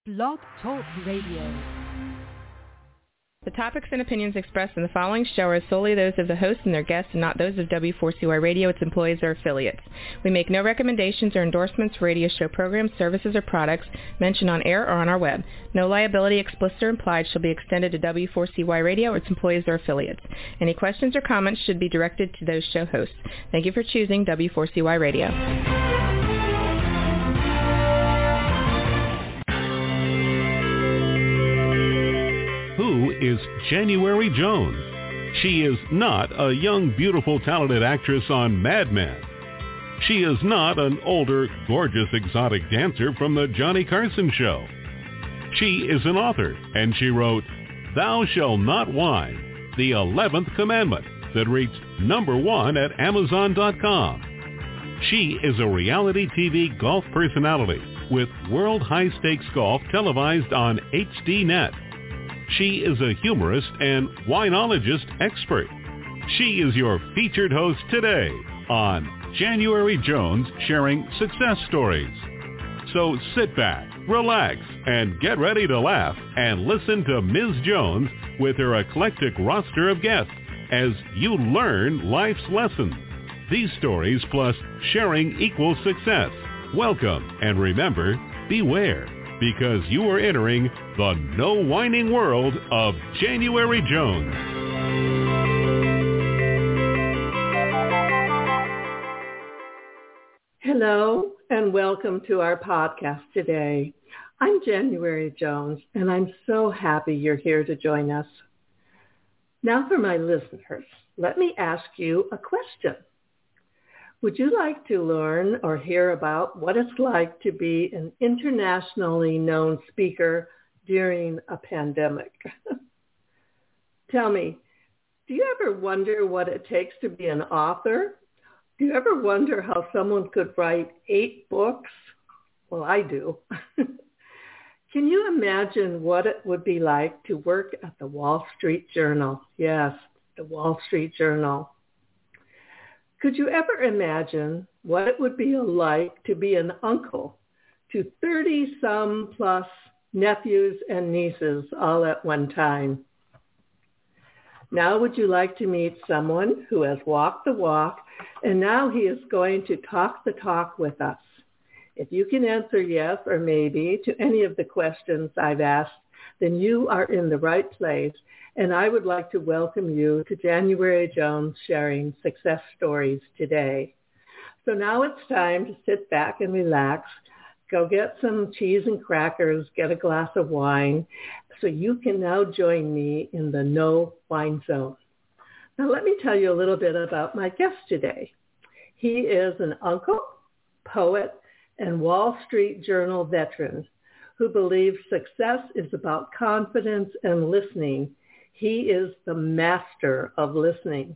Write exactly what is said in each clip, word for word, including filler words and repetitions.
Blog Talk Radio. The topics and opinions expressed in the following show are solely those of the host and their guests and not those of W four C Y Radio, its employees, or affiliates. We make no recommendations or endorsements for radio show programs, services, or products mentioned on air or on our web. No liability, explicit or implied, shall be extended to W four C Y Radio or its employees or affiliates. Any questions or comments should be directed to those show hosts. Thank you for choosing W four C Y Radio. Who is January Jones? She is not a young, beautiful, talented actress on Mad Men. She is not an older, gorgeous, exotic dancer from the Johnny Carson show. She is an author, and she wrote, Thou Shalt Not Whine, the eleventh Commandment, that reached number one at Amazon dot com. She is a reality T V golf personality with World High Stakes Golf televised on H D Net. She is a humorist and winologist expert. She is your featured host today on January Jones Sharing Success Stories. So sit back, relax, and get ready to laugh and listen to Miz Jones with her eclectic roster of guests as you learn life's lessons. These stories plus sharing equals success. Welcome, and remember, beware, because you are entering the no whining world of January Jones. Hello, and welcome to our podcast today. I'm January Jones, and I'm so happy you're here to join us. Now for my listeners, let me ask you a question. Would you like to learn or hear about what it's like to be an internationally known speaker during a pandemic? Tell me, do you ever wonder what it takes to be an author? Do you ever wonder how someone could write eight books? Well, I do. Can you imagine what it would be like to work at the Wall Street Journal? Yes, the Wall Street Journal. Could you ever imagine what it would be like to be an uncle to thirty-some plus nephews and nieces all at one time? Now would you like to meet someone who has walked the walk and now he is going to talk the talk with us? If you can answer yes or maybe to any of the questions I've asked, then you are in the right place. And I would like to welcome you to January Jones Sharing Success Stories today. So now it's time to sit back and relax, go get some cheese and crackers, get a glass of wine, so you can now join me in the no wine zone. Now let me tell you a little bit about my guest today. He is an uncle, poet, and Wall Street Journal veteran who believes success is about confidence and listening. He is the master of listening.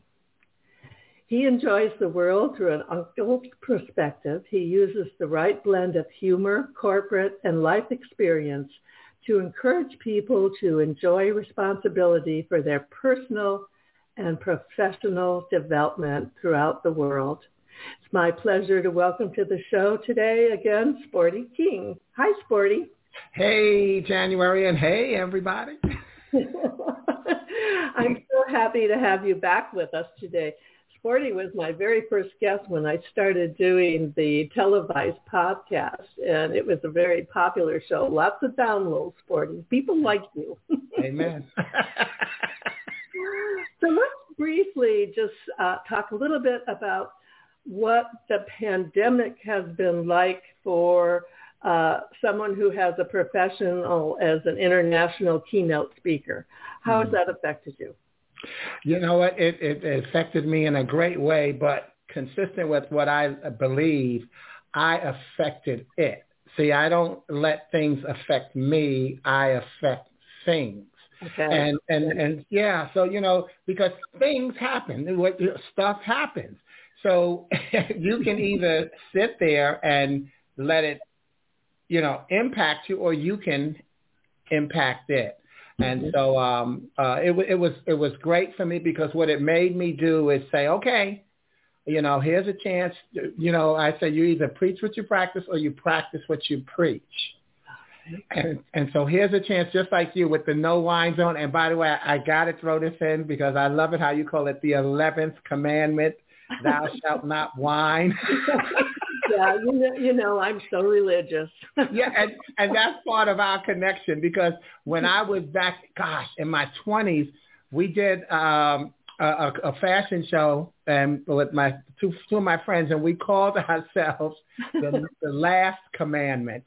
He enjoys the world through an uncle's perspective. He uses the right blend of humor, corporate, and life experience to encourage people to enjoy responsibility for their personal and professional development throughout the world. It's my pleasure to welcome to the show today again, Sporty King. Hi, Sporty. Hey, January, and hey, everybody. I'm so happy to have you back with us today. Sporty was my very first guest when I started doing the televised podcast, and it was a very popular show. Lots of downloads, Sporty. People like you. Amen. So let's briefly just uh, talk a little bit about what the pandemic has been like for Uh, someone who has a professional as an international keynote speaker. How has that affected you? You know what? It, it affected me in a great way, but consistent with what I believe, I affected it. See, I don't let things affect me. I affect things. Okay. And, and, and yeah, so, you know, because things happen, what stuff happens. So you can either sit there and let it, you know, impact you, or you can impact it. And so um, uh, it, it was it was great for me, because what it made me do is say, okay, you know, here's a chance. You know, I say you either preach what you practice or you practice what you preach. And and so here's a chance, just like you, with the no wine zone. And by the way, I, I got to throw this in because I love it how you call it the eleventh commandment, thou shalt not whine. Yeah, you know, you know, I'm so religious. Yeah, and, and that's part of our connection because when I was back, gosh, in my twenties, we did um, a, a fashion show and with my two, two of my friends, and we called ourselves the, the Last Commandment.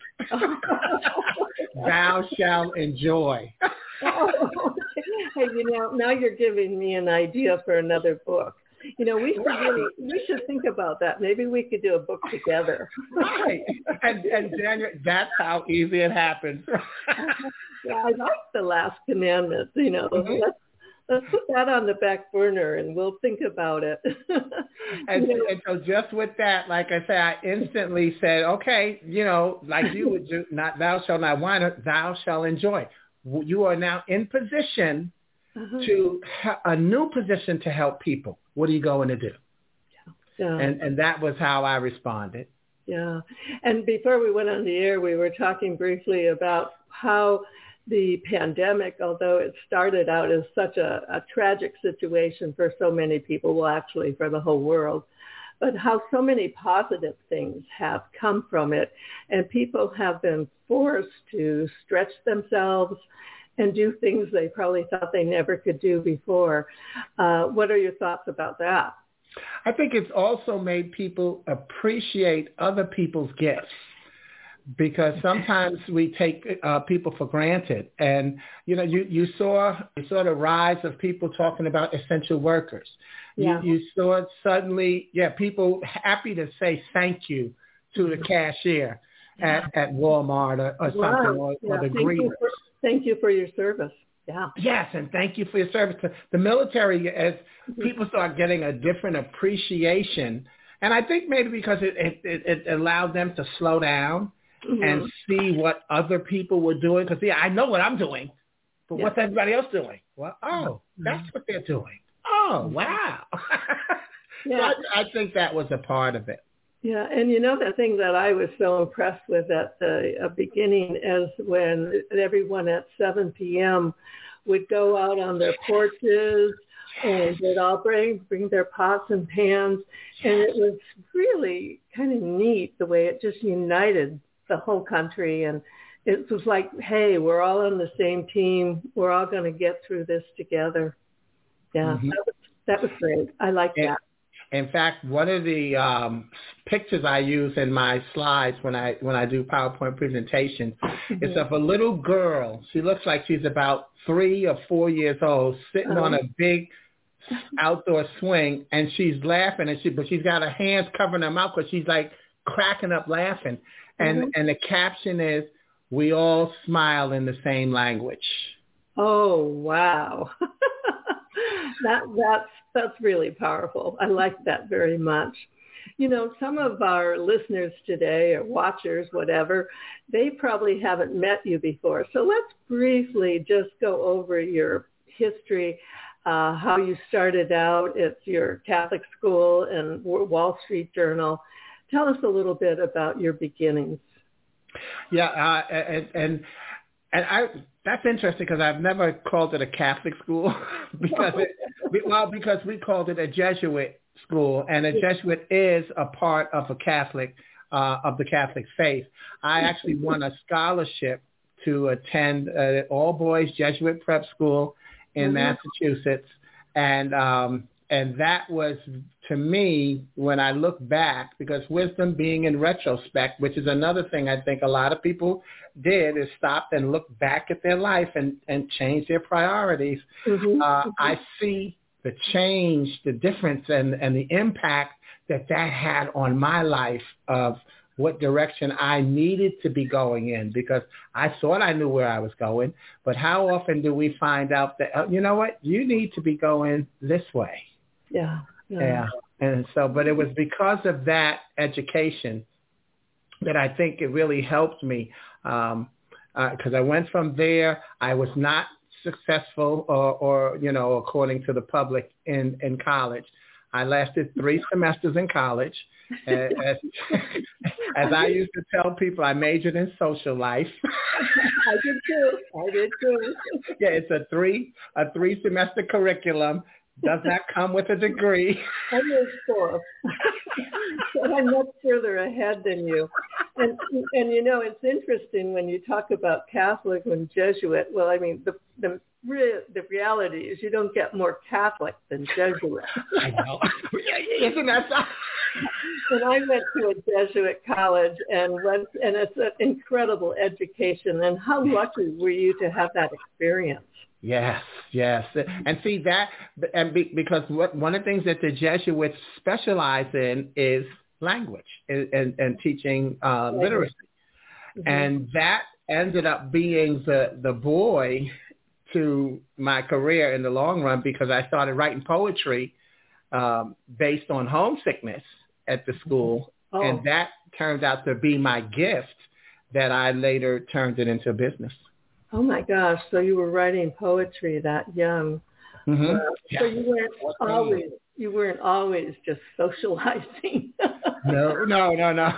Thou shalt enjoy. Oh, hey, you know, now you're giving me an idea for another book. You know, we should really, we should think about that. Maybe we could do a book together. Right. And, and Daniel, that's how easy it happens. Yeah, I like the Last Commandment. You know, mm-hmm. let's, let's put that on the back burner and we'll think about it. and, you know, and so just with that, like I said, I instantly said, okay, you know, like you would do, not thou shalt not whine, thou shalt enjoy. You are now in position uh-huh. to ha- a new position to help people. What are you going to do? Yeah. Yeah. And and that was how I responded. Yeah. And before we went on the air, we were talking briefly about how the pandemic, although it started out as such a, a tragic situation for so many people, well, actually for the whole world, but how so many positive things have come from it. And people have been forced to stretch themselves and do things they probably thought they never could do before. Uh, what are your thoughts about that? I think it's also made people appreciate other people's gifts because sometimes we take uh, people for granted. And, you know, you, you saw you saw the rise of people talking about essential workers. Yeah. You, you saw suddenly, yeah, people happy to say thank you to the cashier at, at Walmart or, or wow. something, or, yeah. or the thank greeters. You for, thank you for your service. Yeah. Yes, and thank you for your service. The military, as people start getting a different appreciation, and I think maybe because it, it, it allowed them to slow down mm-hmm. and see what other people were doing. Because, yeah, I know what I'm doing, but yeah. what's everybody else doing? Well, oh, mm-hmm. that's what they're doing. Oh, wow. Yeah. So I, I think that was a part of it. Yeah, and you know the thing that I was so impressed with at the uh, beginning is when everyone at seven p.m. would go out on their porches and they'd all bring, bring their pots and pans. And it was really kind of neat the way it just united the whole country. And it was like, hey, we're all on the same team. We're all going to get through this together. Yeah, mm-hmm. that, was, that was great. I like and, that. In fact, one of the um, pictures I use in my slides when I when I do PowerPoint presentations mm-hmm. is of a little girl. She looks like she's about three or four years old, sitting uh-huh. on a big outdoor swing, and she's laughing, and she but she's got her hands covering her mouth because she's like cracking up laughing. And mm-hmm. and the caption is, "We all smile in the same language." Oh wow, that that's. That's really powerful. I like that very much. You know, some of our listeners today or watchers, whatever, they probably haven't met you before. So let's briefly just go over your history, uh, how you started out at your Catholic school and Wall Street Journal. Tell us a little bit about your beginnings. Yeah, uh, and, and and I. That's interesting because I've never called it a Catholic school because it, well, because we called it a Jesuit school, and a Jesuit is a part of a Catholic, uh, of the Catholic faith. I actually won a scholarship to attend an all-boys Jesuit prep school in mm-hmm. Massachusetts, and um, and that was, to me, when I look back, because wisdom being in retrospect, which is another thing I think a lot of people did, is stop and look back at their life and, and change their priorities. Mm-hmm. Uh, mm-hmm. I see the change, the difference, and, and the impact that that had on my life of what direction I needed to be going in, because I thought I knew where I was going, but how often do we find out that, uh, you know what, you need to be going this way? Yeah. Yeah. yeah. And so, but it was because of that education that I think it really helped me. Um, because uh, I went from there, I was not successful or, or, you know, according to the public in, in college. I lasted three semesters in college. As, as, as I used to tell people, I majored in social life. I did too. I did too. Yeah, it's a three a three semester curriculum. Does not come with a degree. I was four. So I'm much further ahead than you. And and you know, it's interesting when you talk about Catholic and Jesuit. Well, I mean, the the re- the reality is you don't get more Catholic than Jesuit. I know. Isn't that so? And I went to a Jesuit college and went, and it's an incredible education. And how lucky were you to have that experience? Yes, yes. And see that, and be, because what, one of the things that the Jesuits specialize in is language and, and, and teaching uh, literacy. Mm-hmm. And that ended up being the, the buoy to my career in the long run, because I started writing poetry um, based on homesickness at the school. Oh. And that turned out to be my gift that I later turned it into a business. Oh my gosh! So you were writing poetry that young. Mm-hmm. Uh, yeah. So you weren't always you weren't always just socializing. no, no, no, no.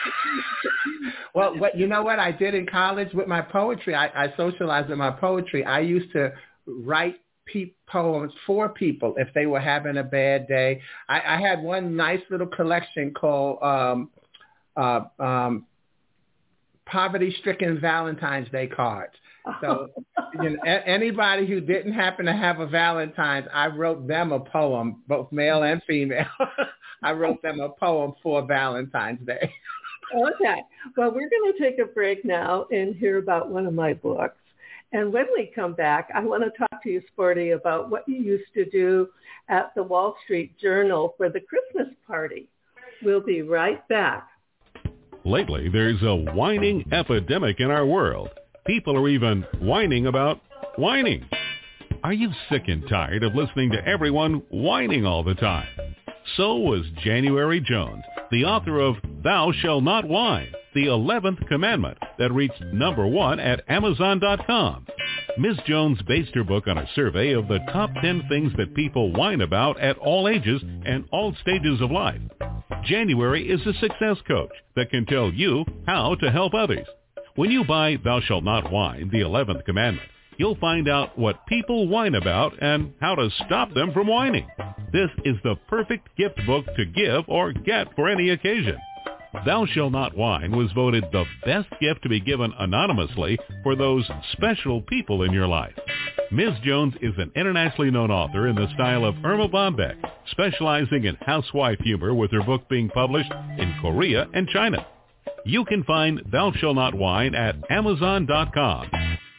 Well, what you know what I did in college with my poetry, I, I socialized with my poetry. I used to write pe- poems for people if they were having a bad day. I, I had one nice little collection called um, uh, um, Poverty-Stricken Valentine's Day Cards. So you know, a- anybody who didn't happen to have a Valentine's, I wrote them a poem, both male and female. I wrote them a poem for Valentine's Day. Okay. Well, we're going to take a break now and hear about one of my books. And when we come back, I want to talk to you, Sporty, about what you used to do at the Wall Street Journal for the Christmas party. We'll be right back. Lately, there's a whining epidemic in our world. People are even whining about whining. Are you sick and tired of listening to everyone whining all the time? So was January Jones, the author of Thou Shalt Not Whine, the eleventh commandment that reached number one at Amazon dot com. Miz Jones based her book on a survey of the top ten things that people whine about at all ages and all stages of life. January is a success coach that can tell you how to help others. When you buy Thou Shalt Not Whine, the eleventh commandment, you'll find out what people whine about and how to stop them from whining. This is the perfect gift book to give or get for any occasion. Thou Shalt Not Whine was voted the best gift to be given anonymously for those special people in your life. Miz Jones is an internationally known author in the style of Irma Bombeck, specializing in housewife humor, with her book being published in Korea and China. You can find Thou Shalt Not Whine at Amazon dot com.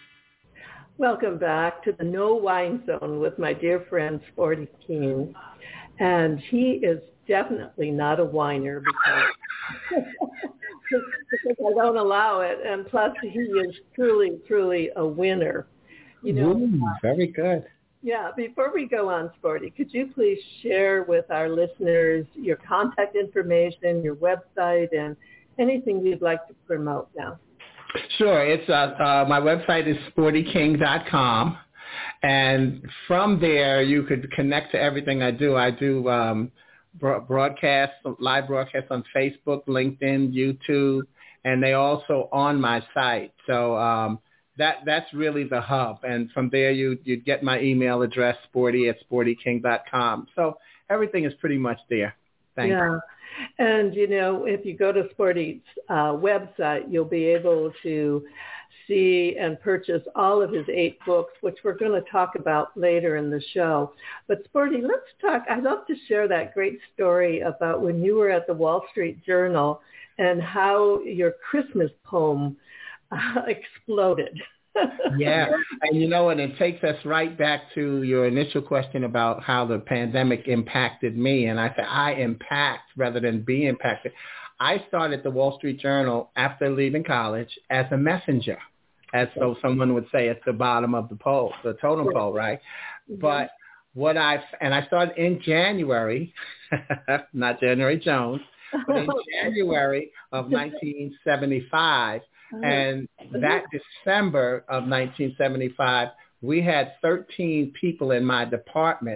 Welcome back to the No Whine Zone with my dear friend Sporty King. And he is definitely not a whiner because, because I don't allow it. And plus he is truly, truly a winner. You know, Ooh, very good. Yeah, before we go on, Sporty, could you please share with our listeners your contact information, your website, and anything you'd like to promote now? Sure. It's uh, uh, my website is sporty king dot com, and from there you could connect to everything I do. I do um, broadcasts, live broadcasts on Facebook, LinkedIn, YouTube, and they also on my site. So um, that that's really the hub. And from there you you'd get my email address, sporty at sporty king dot com. So everything is pretty much there. Thank yeah. you. And, you know, if you go to Sporty's uh, website, you'll be able to see and purchase all of his eight books, which we're going to talk about later in the show. But Sporty, let's talk. I'd love to share that great story about when you were at the Wall Street Journal and how your Christmas poem uh, exploded. Yeah. And you know what, it takes us right back to your initial question about how the pandemic impacted me. And I said, I impact rather than be impacted. I started the Wall Street Journal after leaving college as a messenger, as so someone would say at the bottom of the pole, the totem pole, right? Mm-hmm. But what I, and I started in January, not January Jones, but in January of nineteen seventy-five. And that December of nineteen seventy-five, we had thirteen people in my department.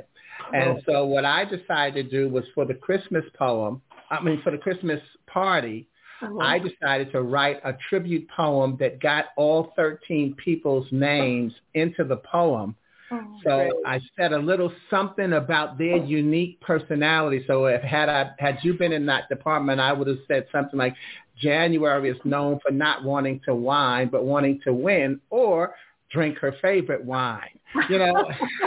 And so what I decided to do was for the Christmas poem, I mean, for the Christmas party, uh-huh. I decided to write a tribute poem that got all thirteen people's names into the poem. Oh, so great. I said a little something about their unique personality. So if had I had you been in that department, I would have said something like, January is known for not wanting to whine, but wanting to win or drink her favorite wine. You know.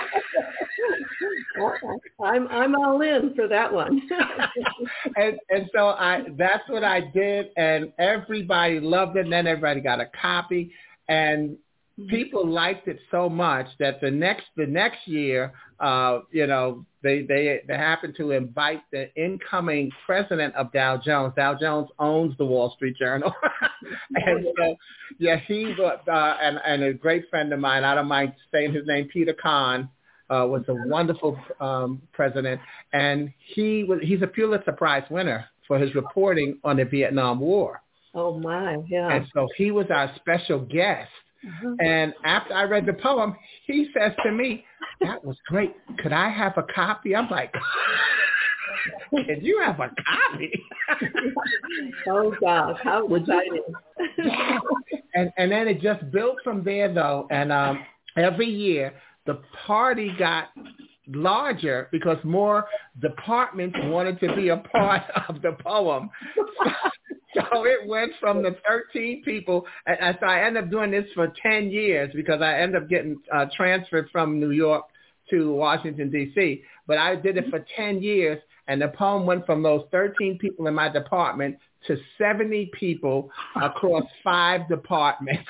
I'm I'm all in for that one. and and so I that's what I did, and everybody loved it. And then everybody got a copy, and people liked it so much that the next the next year, uh, you know, they they they happened to invite the incoming president of Dow Jones. Dow Jones owns the Wall Street Journal, and so yeah, he uh, and and a great friend of mine. I don't mind saying his name, Peter Kahn. Uh, was a wonderful um, president, and he was he's a Pulitzer Prize winner for his reporting on the Vietnam War. Oh my, yeah. And so he was our special guest. Uh-huh. And after I read the poem, he says to me, "That was great. Could I have a copy?" I'm like, "Can you have a copy?" Oh gosh, how exciting! Yeah. And and then it just built from there, though. And um, every year, the party got larger because more departments wanted to be a part of the poem. So, so it went from the thirteen people, and so I ended up doing this for ten years because I ended up getting uh, transferred from New York to Washington, D C. But I did it for ten years, and the poem went from those thirteen people in my department to seventy people across five departments.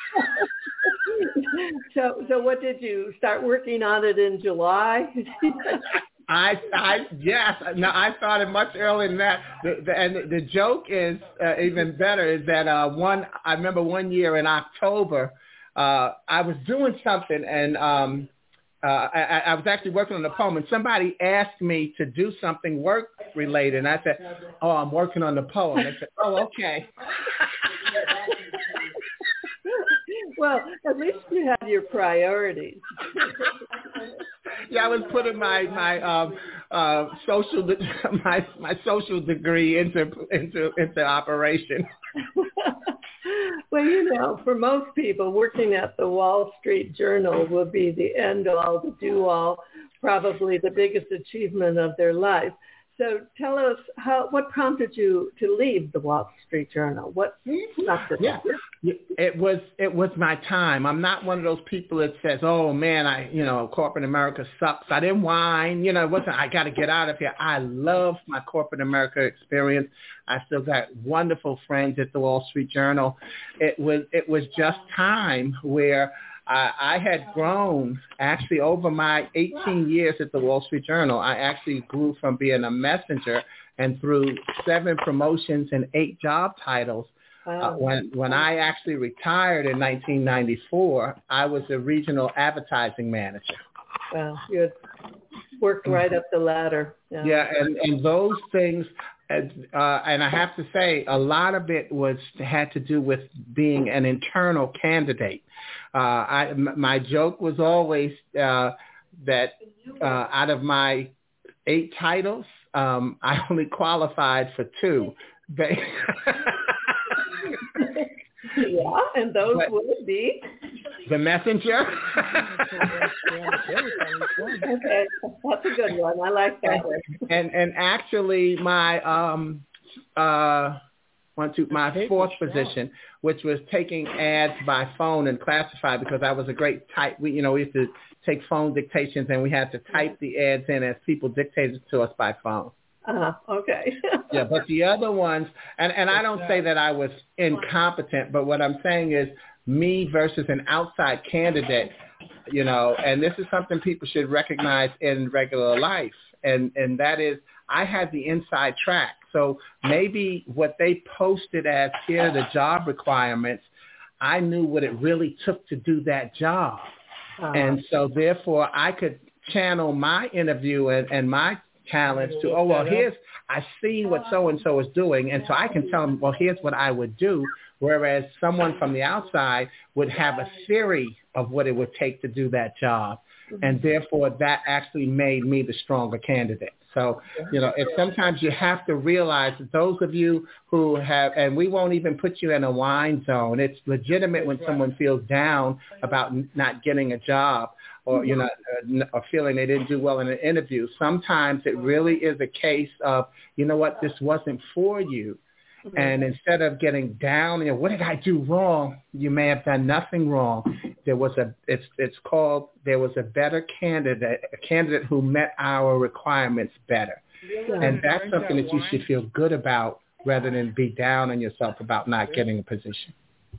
So, so what did you start working on it in July? I, I, yes. No, I started much earlier than that. The, the, and the, the joke is uh, even better is that uh, one. I remember one year in October, uh, I was doing something, and um, uh, I, I was actually working on the poem, and somebody asked me to do something work related, and I said, "Oh, I'm working on the poem." They said, "Oh, okay." Well, at least you had your priorities. Yeah, I was putting my my um, uh, social my my social degree into into into operation. Well, you know, for most people, working at the Wall Street Journal will be the end all, the do all, probably the biggest achievement of their life. So tell us how what prompted you to leave the Wall Street Journal? What stopped it? Yeah, it was it was my time. I'm not one of those people that says, "Oh man, I you know corporate America sucks." I didn't whine. You know, it wasn't. I got to get out of here. I love my corporate America experience. I still got wonderful friends at the Wall Street Journal. It was it was just time where I, I had grown actually over my eighteen years at the Wall Street Journal. I actually grew from being a messenger and through seven promotions and eight job titles. Wow. Uh, when when I actually retired in nineteen ninety-four, I was a regional advertising manager. Wow, you had worked right up the ladder. Yeah, yeah and, and those things, uh, and I have to say, a lot of it was had to do with being an internal candidate. Uh, I, m- my joke was always uh, that uh, out of my eight titles, um, I only qualified for two. Yeah, and those but, would be? The Messenger. Okay, that's a good one. I like that one. And and actually, my um uh one two my fourth position, which was taking ads by phone and classified, because I was a great type. We you know we used to take phone dictations, and we had to type the ads in as people dictated to us by phone. Uh, okay. Yeah, but the other ones, and, and I don't say that I was incompetent, but what I'm saying is me versus an outside candidate, you know, and this is something people should recognize in regular life, and, and that is I had the inside track. So maybe what they posted as here are the job requirements, I knew what it really took to do that job. Uh-huh. And so therefore I could channel my interview and, and my talents to, oh, well, here's, I see what so-and-so is doing, and so I can tell them, well, here's what I would do, whereas someone from the outside would have a theory of what it would take to do that job. And therefore, that actually made me the stronger candidate. So, you know, it, sometimes you have to realize that those of you who have, and we won't even put you in a whine zone. It's legitimate when someone feels down about not getting a job or, you know, or feeling they didn't do well in an interview. Sometimes it really is a case of, you know what, this wasn't for you. And instead of getting down, you know, what did I do wrong? You may have done nothing wrong. There was a, it's it's called, there was a better candidate, a candidate who met our requirements better. Yeah. And that's something that you should feel good about rather than be down on yourself about not getting a position.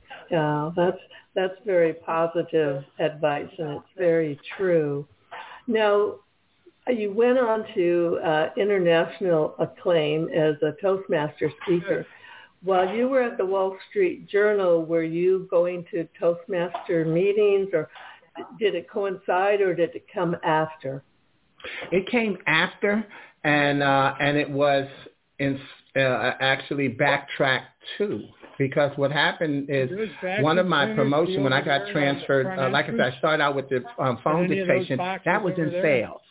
Yeah, that's that's very positive advice, and it's very true. Now, you went on to uh, international acclaim as a Toastmaster speaker. While you were at the Wall Street Journal, were you going to Toastmaster meetings, or did it coincide, or did it come after? It came after, and uh, and it was in, uh, actually backtracked too. Because what happened is one of my promotions, when I got transferred, uh, like I said, I started out with the um, phone dictation. That was in sales.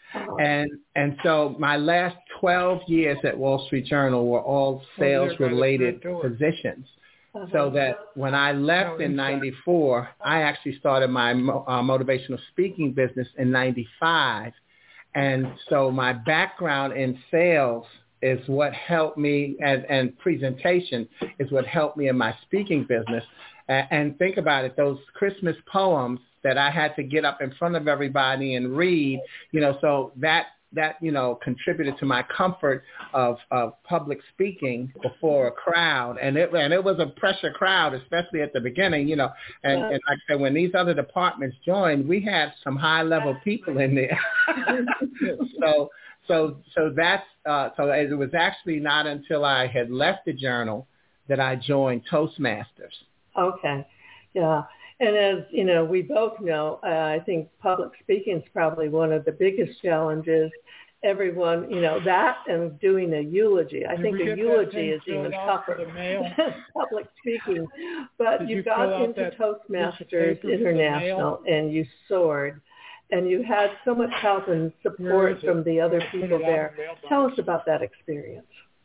And and so my last twelve years at Wall Street Journal were all sales-related positions. Uh-huh. So that when I left in ninety-four, I actually started my uh, motivational speaking business in ninety-five. And so my background in sales is what helped me, and, and presentation is what helped me in my speaking business. Uh, and think about it, those Christmas poems that I had to get up in front of everybody and read, you know, so that, that you know, contributed to my comfort of, of public speaking before a crowd. And it, and it was a pressure crowd, especially at the beginning, you know. And, and like I said, when these other departments joined, we had some high-level people in there. so so so that's uh, so it was actually not until I had left the Journal that I joined Toastmasters. Okay, yeah. And as, you know, we both know, uh, I think public speaking is probably one of the biggest challenges. Everyone, you know, that and doing a eulogy. I Did think a eulogy is even tougher than public speaking. But Did you, you got into Toastmasters International and you soared. And you had so much help and support from the other people there. Tell us about that experience.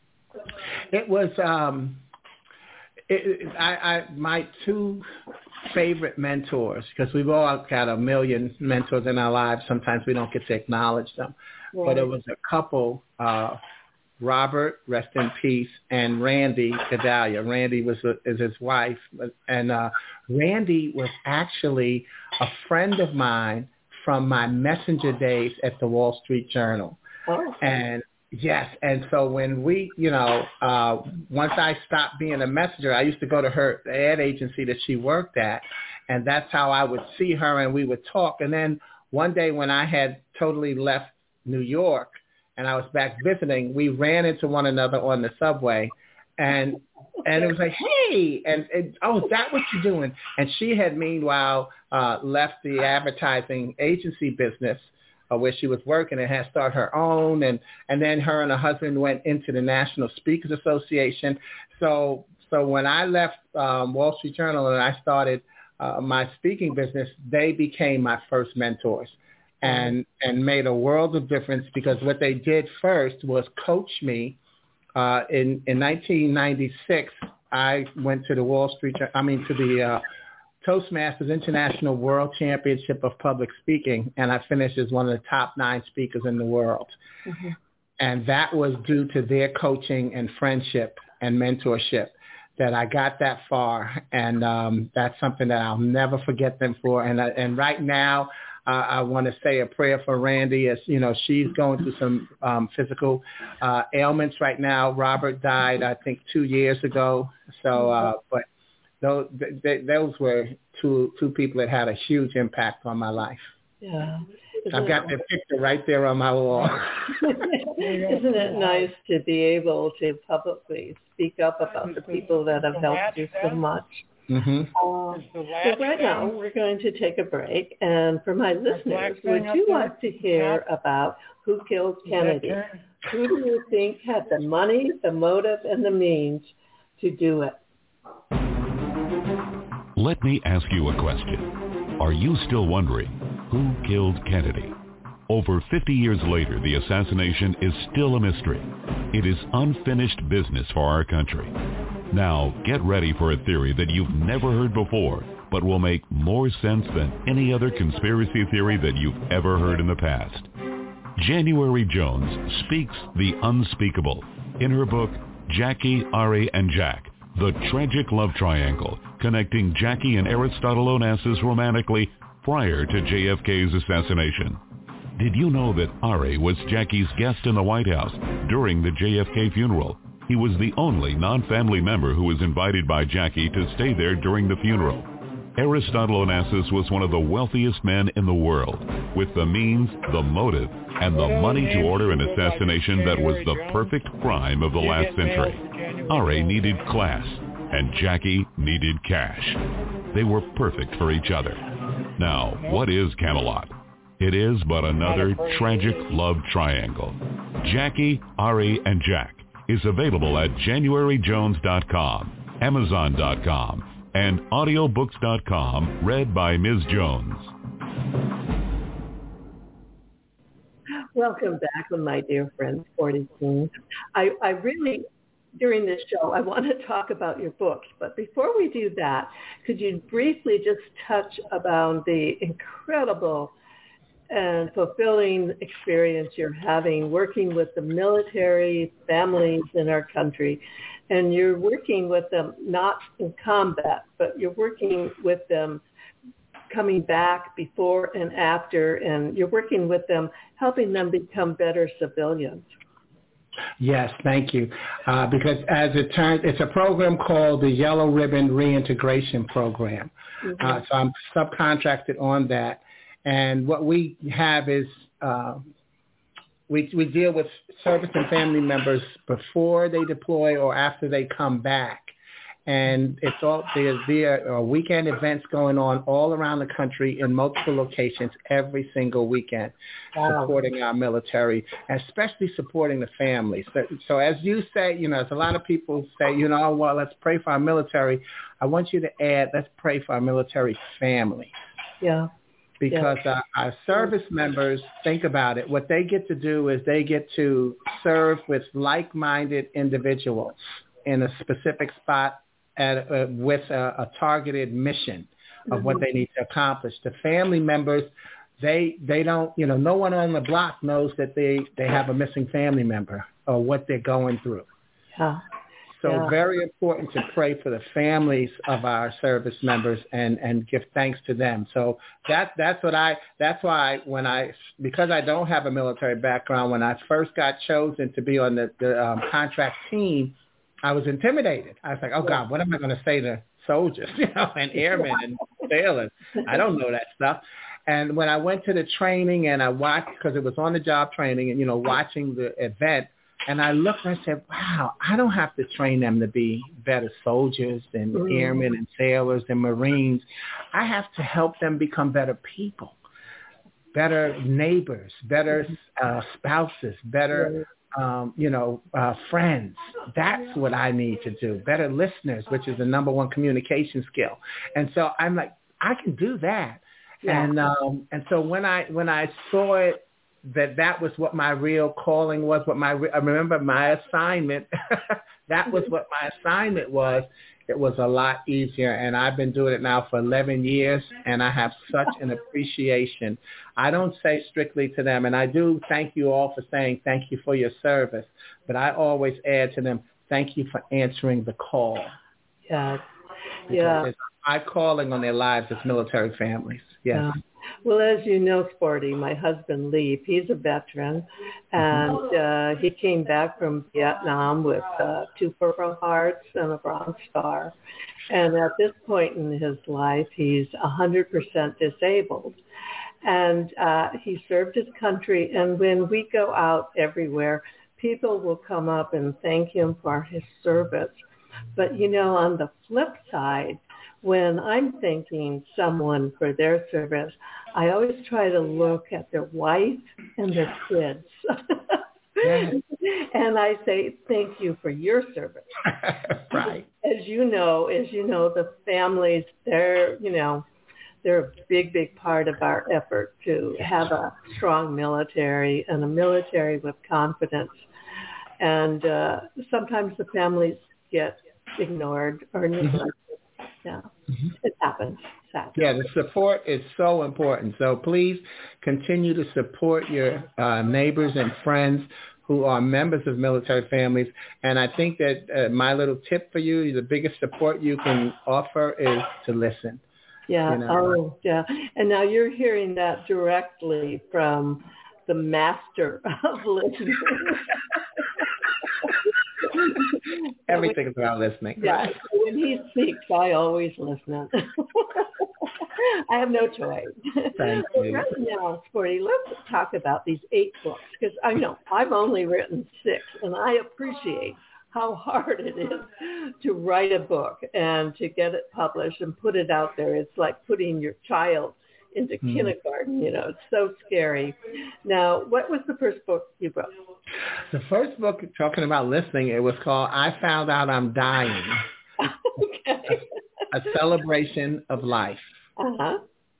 It was... Um, It, it, I, I, my two favorite mentors, because we've all got a million mentors in our lives. Sometimes we don't get to acknowledge them. Right. But it was a couple, uh, Robert, rest in peace, and Randy Gedalia. Randy was a, is his wife. And uh, Randy was actually a friend of mine from my messenger days at the Wall Street Journal. Oh. And yes, and so when we, you know, uh, once I stopped being a messenger, I used to go to her ad agency that she worked at, and that's how I would see her and we would talk. And then one day when I had totally left New York and I was back visiting, we ran into one another on the subway, and and it was like, hey, and, and oh, is that what you're doing? And she had meanwhile uh, left the advertising agency business Uh, where she was working and had started her own, and, and then her and her husband went into the National Speakers Association. So so when I left um, Wall Street Journal and I started uh, my speaking business, they became my first mentors and, and made a world of difference, because what they did first was coach me. Uh, in, in nineteen ninety-six, I went to the Wall Street, I mean to the uh, Toastmasters International World Championship of Public Speaking, and I finished as one of the top nine speakers in the world. Mm-hmm. And that was due to their coaching and friendship and mentorship that I got that far, and um, that's something that I'll never forget them for. And uh, and right now, uh, I want to say a prayer for Randy, as you know, she's going through some um, physical uh, ailments right now. Robert died, I think, two years ago. So, uh, but those they, those were two two people that had a huge impact on my life. Yeah. I've got their picture right there on my wall. Isn't it nice to be able to publicly speak up about the people that have helped you so much? Mm-hmm. Um, so right now we're going to take a break, and for my listeners, would you like to hear about who killed Kennedy? Who do you think had the money, the motive, and the means to do it? Let me ask you a question. Are you still wondering who killed Kennedy? Over fifty years later, the assassination is still a mystery. It is unfinished business for our country. Now, get ready for a theory that you've never heard before, but will make more sense than any other conspiracy theory that you've ever heard in the past. January Jones speaks the unspeakable in her book, Jackie, Ari, and Jack, The Tragic Love Triangle, connecting Jackie and Aristotle Onassis romantically prior to J F K's assassination. Did you know that Ari was Jackie's guest in the White House during the J F K funeral? He was the only non-family member who was invited by Jackie to stay there during the funeral. Aristotle Onassis was one of the wealthiest men in the world, with the means, the motive, and the money to order an assassination that was the perfect crime of the last century. Ari needed class, and Jackie needed cash. They were perfect for each other. Now, what is Camelot? It is but another tragic love triangle. Jackie, Ari, and Jack is available at January Jones dot com, Amazon dot com, and audiobooks dot com, read by Miz Jones. Welcome back, my dear friends, forty Teens. I, I really, during this show, I want to talk about your books. But before we do that, could you briefly just touch about the incredible and fulfilling experience you're having working with the military families in our country? And you're working with them not in combat, but you're working with them coming back before and after, and you're working with them, helping them become better civilians. Yes, thank you. Uh, because as it turns, it's a program called the Yellow Ribbon Reintegration Program. Mm-hmm. Uh, so I'm subcontracted on that. And what we have is uh, we we deal with service and family members before they deploy or after they come back. And it's all there's there are weekend events going on all around the country in multiple locations every single weekend, wow. supporting our military, and especially supporting the families. So, so as you say, you know, as a lot of people say, you know, well, let's pray for our military. I want you to add, let's pray for our military families. Yeah. Because uh, our service members, think about it, what they get to do is they get to serve with like-minded individuals in a specific spot at, uh, with a, a targeted mission of mm-hmm. what they need to accomplish. The family members, they they don't, you know, no one on the block knows that they, they have a missing family member or what they're going through. Yeah. So yeah. very important to pray for the families of our service members and, and give thanks to them. So that that's what I that's why when I because I don't have a military background, when I first got chosen to be on the, the um, contract team, I was intimidated. I was like, oh God, what am I going to say to soldiers, you know, and airmen and sailors? I don't know that stuff. And when I went to the training and I watched, because it was on the job training and, you know, watching the event, and I looked and I said, wow, I don't have to train them to be better soldiers and mm-hmm. airmen and sailors and Marines. I have to help them become better people, better neighbors, better uh, spouses, better, um, you know, uh, friends. That's what I need to do. Better listeners, which is the number one communication skill. And so I'm like, I can do that. Yeah. And um, and so when I when I saw it, that that was what my real calling was, what my, I remember my assignment, that was what my assignment was. It was a lot easier, and I've been doing it now for eleven years, and I have such an appreciation. I don't say strictly to them, and I do thank you all for saying thank you for your service, but I always add to them, thank you for answering the call. Yeah, because yeah. it's my calling on their lives as military families. Yes. Yeah. Well, as you know, Sporty, my husband, Lee, he's a veteran, and uh, he came back from Vietnam with uh, two Purple Hearts and a Bronze Star. And at this point in his life, he's one hundred percent disabled. And uh, he served his country, and when we go out everywhere, people will come up and thank him for his service. But, you know, on the flip side, when I'm thanking someone for their service, I always try to look at their wife and their kids. Yes. And I say thank you for your service. Right. As you know, as you know, the families, they're, you know, they're a big, big part of our effort to have a strong military and a military with confidence. And uh, sometimes the families get ignored or neglected. Mm-hmm. Yeah, mm-hmm. It happens. Sadly. Yeah, the support is so important. So please continue to support your uh, neighbors and friends who are members of military families. And I think that uh, my little tip for you, the biggest support you can offer is to listen. Yeah. You know? Oh, yeah. And now you're hearing that directly from the master of listening. Everything is about listening. Yeah. Right? When he speaks, I always listen. I have no choice. Thank But you. right now, Sporty, let's talk about these eight books, because I know I've only written six, and I appreciate how hard it is to write a book and to get it published and put it out there. It's like putting your child into mm. kindergarten, you know. It's so scary. Now, what was the first book you wrote? The first book, talking about listening, it was called I Found Out I'm Dying. Okay. A, a celebration of life. Uh-huh.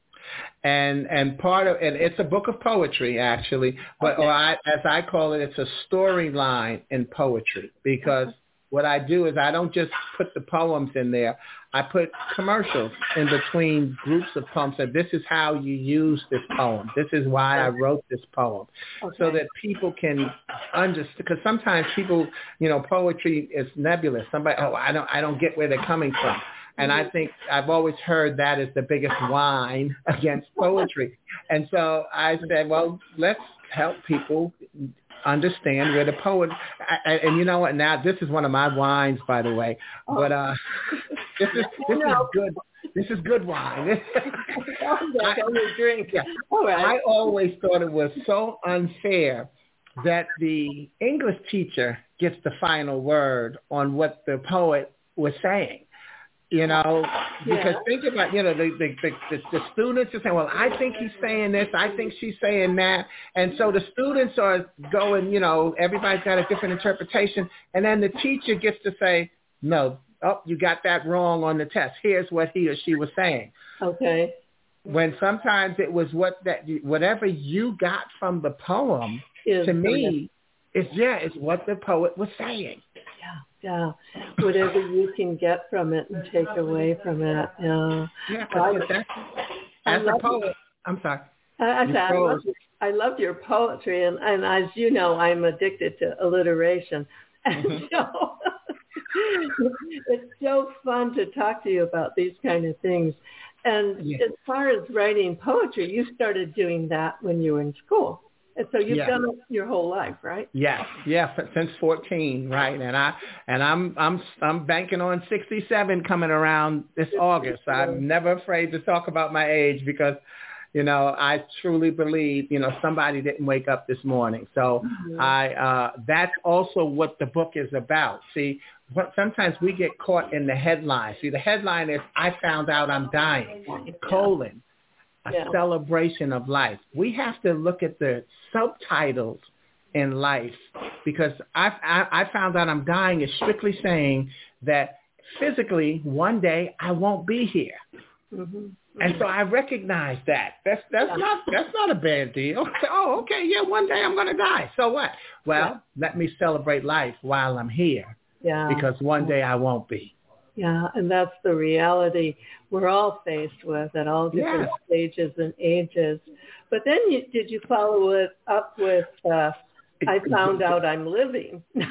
And and part of and it's a book of poetry actually, but okay. or I, as I call it, it's a storyline in poetry, because uh-huh. what I do is I don't just put the poems in there. I put commercials in between groups of poems. And this is how you use this poem. This is why I wrote this poem, okay. so that people can understand. Because sometimes people, you know, poetry is nebulous. Somebody, oh, I don't, I don't get where they're coming from. And I think I've always heard that is the biggest whine against poetry. And so I said, well, let's help people understand where the poet, I, and you know what, now this is one of my wines, by the way, but uh, this is this is good. This is good wine. I, drink. Yeah, All right. I always thought it was so unfair that the English teacher gets the final word on what the poet was saying. You know, because yeah. think about, you know, the, the, the, the students are saying, well, I think he's saying this, I think she's saying that. And so the students are going, you know, everybody's got a different interpretation. And then the teacher gets to say, no, oh, you got that wrong on the test. Here's what he or she was saying. Okay. When sometimes it was what that, whatever you got from the poem, is to me, it's, yeah, it's what the poet was saying. Yeah, whatever you can get from it and take away from it. Yeah, yeah well, that's, as a poet, I'm sorry. I, I, I, love, I love your poetry, and, and as you know, I'm addicted to alliteration. And mm-hmm. so it's so fun to talk to you about these kind of things. And yeah. as far as writing poetry, you started doing that when you were in school. And so you've yeah. done it your whole life, right? Yes, yeah, since fourteen, right? And I and I'm I'm I'm banking on sixty-seven coming around this August. I'm never afraid to talk about my age because, you know, I truly believe, you know, somebody didn't wake up this morning. So mm-hmm. I uh, that's also what the book is about. See, sometimes we get caught in the headline. See, the headline is I found out I'm dying, colon. A yeah. celebration of life. We have to look at the subtitles in life, because I, I, I found out I'm dying is strictly saying that physically one day I won't be here. Mm-hmm. And so I recognize that. That's that's yeah. not that's not a bad deal. Oh, okay, yeah, one day I'm going to die. So what? Well, yeah. let me celebrate life while I'm here. Yeah. Because one day I won't be. Yeah, and that's the reality we're all faced with at all different yeah. stages and ages. But then you, did you follow it up with, uh, I found out I'm living? Yes!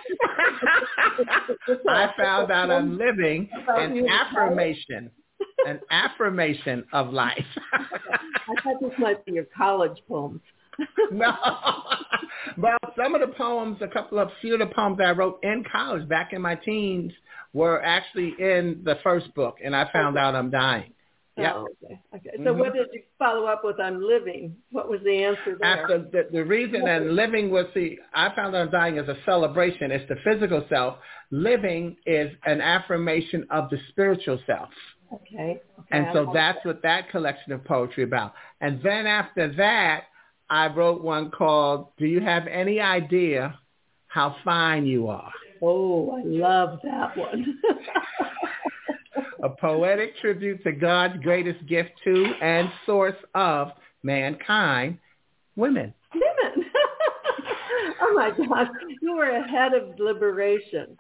I found out I'm living, an affirmation, an affirmation of life. I thought this might be your college poems. No. Well, some of the poems, a couple of few of the poems I wrote in college back in my teens were actually in the first book, and I found out I'm dying. Yep. Oh, okay. Okay. So mm-hmm. what did you follow up with I'm living? What was the answer there? After the, the reason that living was the, I found out I'm dying is a celebration. It's the physical self. Living is an affirmation of the spiritual self. Okay. okay. And so that's that. what that collection of poetry about. And then after that, I wrote one called, Do You Have Any Idea How Fine You Are? Oh, I love that one. A poetic tribute to God's greatest gift to and source of mankind, women. Women. Oh, my gosh. You were ahead of liberation.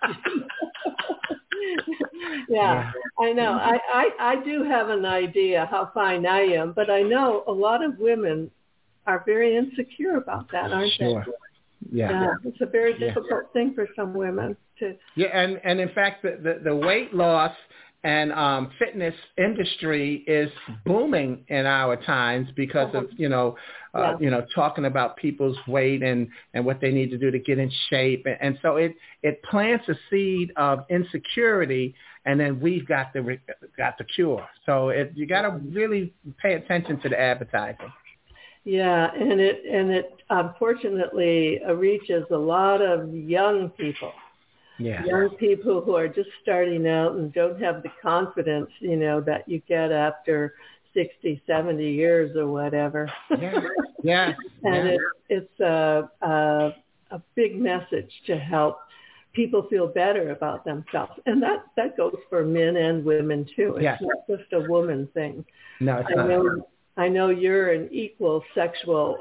Yeah, I know. I, I, I do have an idea how fine I am, but I know a lot of women are very insecure about that, aren't sure. they? Yeah. yeah. It's a very Yeah. difficult thing for some women to. Yeah, and, and in fact, the, the, the weight loss and um, fitness industry is booming in our times because of, you know, uh, Yeah. you know, talking about people's weight and, and what they need to do to get in shape. And, and so it, it plants a seed of insecurity, and then we've got the, got the cure. So it, you got to really pay attention to the advertising. Yeah, and it, and it unfortunately uh, reaches a lot of young people. Yeah. Young people who are just starting out and don't have the confidence, you know, that you get after sixty, seventy years or whatever. Yeah, yeah. And yeah. it, it's a, a, a big message to help people feel better about themselves. And that, that goes for men and women, too. It's Yeah. not just a woman thing. No, it's I not. know, I know you're an equal sexual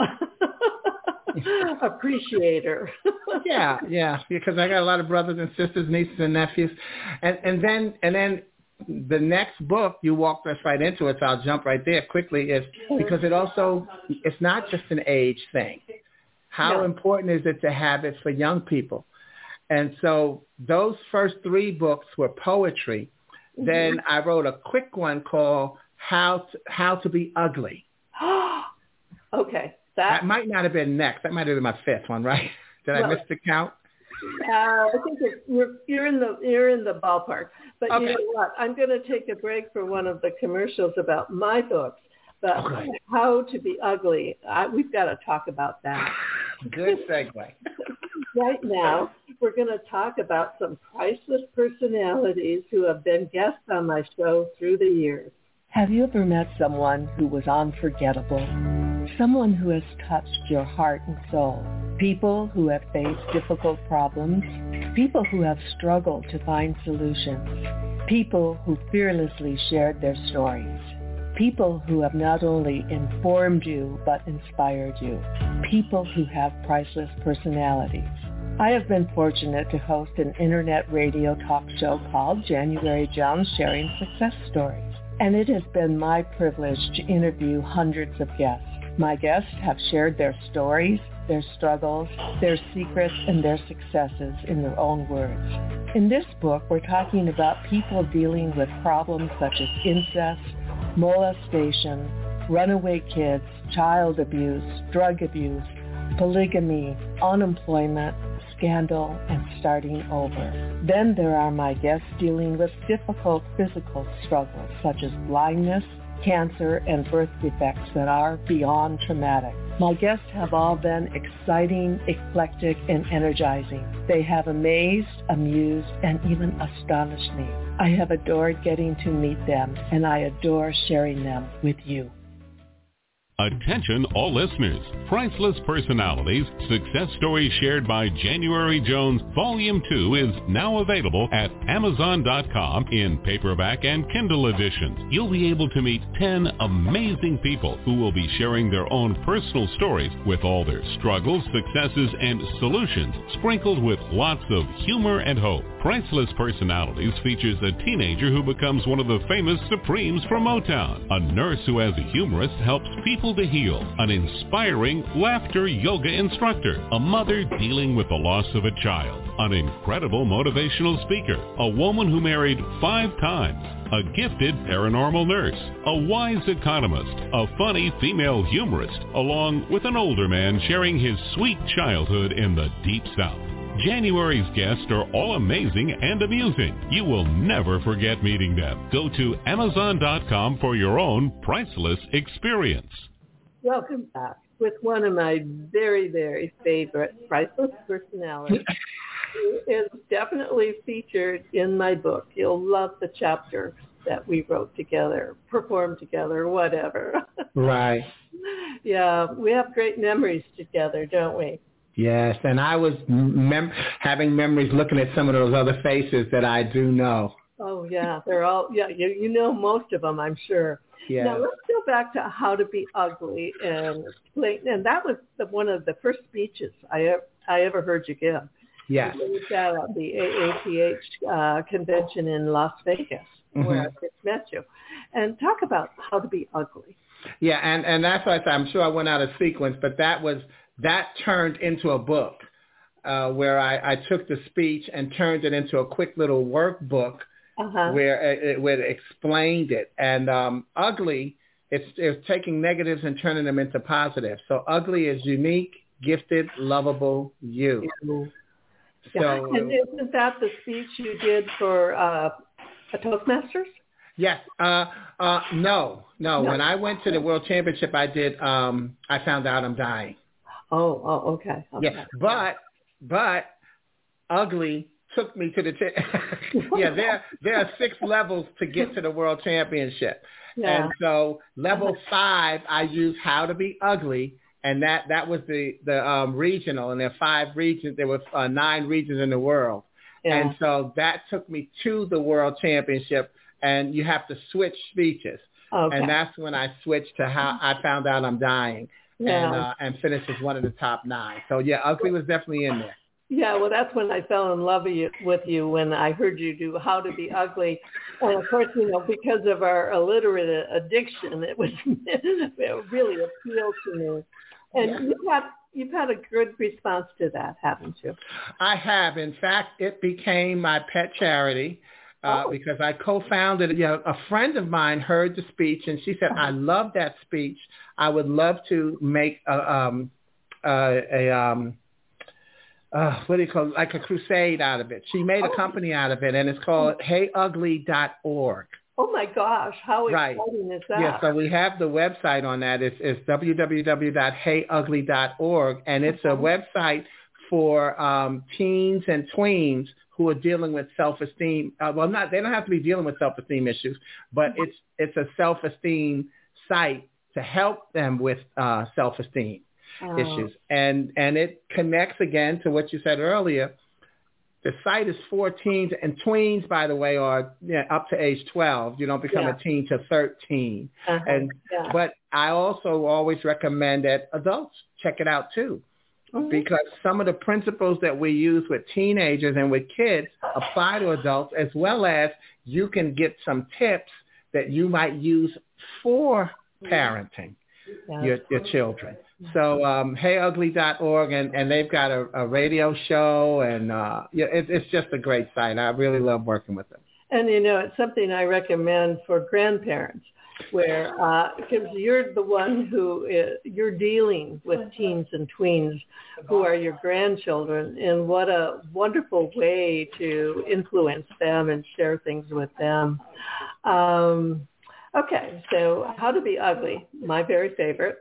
appreciator. yeah, yeah, because I got a lot of brothers and sisters, nieces and nephews, and and then and then the next book you walked us right into it. So I'll jump right there quickly. Is because it also it's not just an age thing. How Yeah. important is it to have it for young people? And so those first three books were poetry. Mm-hmm. Then I wrote a quick one called How to, How to Be Ugly. Okay. That, That, that might not have been next. That might have been my fifth one, right? Did well, I miss the count? Uh, I think it's, you're, you're in the you're in the ballpark. But Okay. you know what? I'm going to take a break for one of the commercials about my books. But Okay. How to Be Ugly, I, we've got to talk about that. Good segue. Right now, we're going to talk about some priceless personalities who have been guests on my show through the years. Have you ever met someone who was unforgettable? Someone who has touched your heart and soul? People who have faced difficult problems? People who have struggled to find solutions? People who fearlessly shared their stories? People who have not only informed you but inspired you? People who have priceless personalities? I have been fortunate to host an internet radio talk show called January Jones Sharing Success Stories. And it has been my privilege to interview hundreds of guests. My guests have shared their stories, their struggles, their secrets, and their successes in their own words. In this book, we're talking about people dealing with problems such as incest, molestation, runaway kids, child abuse, drug abuse, polygamy, unemployment, scandal, and starting over. Then there are my guests dealing with difficult physical struggles such as blindness, cancer, and birth defects that are beyond traumatic. My guests have all been exciting, eclectic, and energizing. They have amazed, amused, and even astonished me. I have adored getting to meet them, and I adore sharing them with you. Attention all listeners. Priceless Personalities, Success Stories Shared by January Jones, Volume two is now available at Amazon dot com in paperback and Kindle editions. You'll be able to meet ten amazing people who will be sharing their own personal stories with all their struggles, successes, and solutions, sprinkled with lots of humor and hope. Priceless Personalities features a teenager who becomes one of the famous Supremes from Motown, a nurse who as a humorist helps people to heal, an inspiring laughter yoga instructor, a mother dealing with the loss of a child, an incredible motivational speaker, a woman who married five times, a gifted paranormal nurse, a wise economist, a funny female humorist, along with an older man sharing his sweet childhood in the Deep South. January's guests are all amazing and amusing. You will never forget meeting them. Go to Amazon dot com for your own priceless experience. Welcome back with one of my very, very favorite priceless personalities. He is definitely featured in my book. You'll love the chapter that we wrote together, performed together, whatever. Right. Yeah, we have great memories together, don't we? Yes, and I was mem- having memories looking at some of those other faces that I do know. Oh, yeah, they're all, yeah, you, you know most of them, I'm sure. Yeah. Now, let's go back to How to Be Ugly. And and that was the, one of the first speeches I ever, I ever heard you give. Yes. You gave that at the A A P H uh, convention in Las Vegas, mm-hmm. where I first met you. And talk about How to Be Ugly. Yeah, and, and that's what I said. I'm sure I went out of sequence, but that was that turned into a book uh, where I, I took the speech and turned it into a quick little workbook uh-huh. where it, where it explained it. And um, ugly, it's, it's taking negatives and turning them into positives. So ugly is unique, gifted, lovable you. Yeah. So, and isn't that the speech you did for uh, a Toastmasters? Yes. Uh, uh, no, no, no. When I went to the World Championship, I did. Um, I found out I'm dying. Oh, oh, okay. okay. Yeah, but but ugly took me to the. Cha- yeah, there there are six levels to get to the World Championship, yeah. and so level five, I used How to Be Ugly, and that that was the the um, regional, and there are five regions. There were uh, nine regions in the world, yeah. and so that took me to the World Championship. And you have to switch speeches. Okay. And that's when I switched to How I Found Out I'm Dying yeah. and uh, and finished as one of the top nine. So, yeah, ugly was definitely in there. Yeah, well, that's when I fell in love with you, with you when I heard you do How to Be Ugly. And, of course, you know, because of our illiterate addiction, it was it really appealed to me. And yeah. you've, had, you've had a good response to that, haven't you? I have. In fact, it became my pet charity. Uh, oh. Because I co-founded, you know, a friend of mine heard the speech and she said, I love that speech. I would love to make a, um, uh, a um, uh, what do you call it, like a crusade out of it. She made oh. a company out of it, and it's called hey ugly dot org. Oh, my gosh. How right. exciting is that? Yeah, so we have the website on that. It's, it's w w w dot hey ugly dot org, and it's uh-huh. a website for um, teens and tweens who are dealing with self-esteem. Uh, well, not they don't have to be dealing with self-esteem issues, but it's it's a self-esteem site to help them with uh, self-esteem oh. issues. And and it connects again to what you said earlier. The site is for teens, and tweens, by the way, are you know, up to age twelve. You don't become yeah. a teen to thirteen. Uh-huh. And yeah. But I also always recommend that adults check it out too. Because some of the principles that we use with teenagers and with kids apply to adults, as well as you can get some tips that you might use for parenting your, your children. So um, hey ugly dot org, and, and they've got a, a radio show, and uh, yeah, it, it's just a great site. I really love working with them. And, you know, it's something I recommend for grandparents. Where, because uh, you're the one who is, you're dealing with teens and tweens who are your grandchildren, and what a wonderful way to influence them and share things with them. Um, okay, so How to Be Ugly, my very favorite.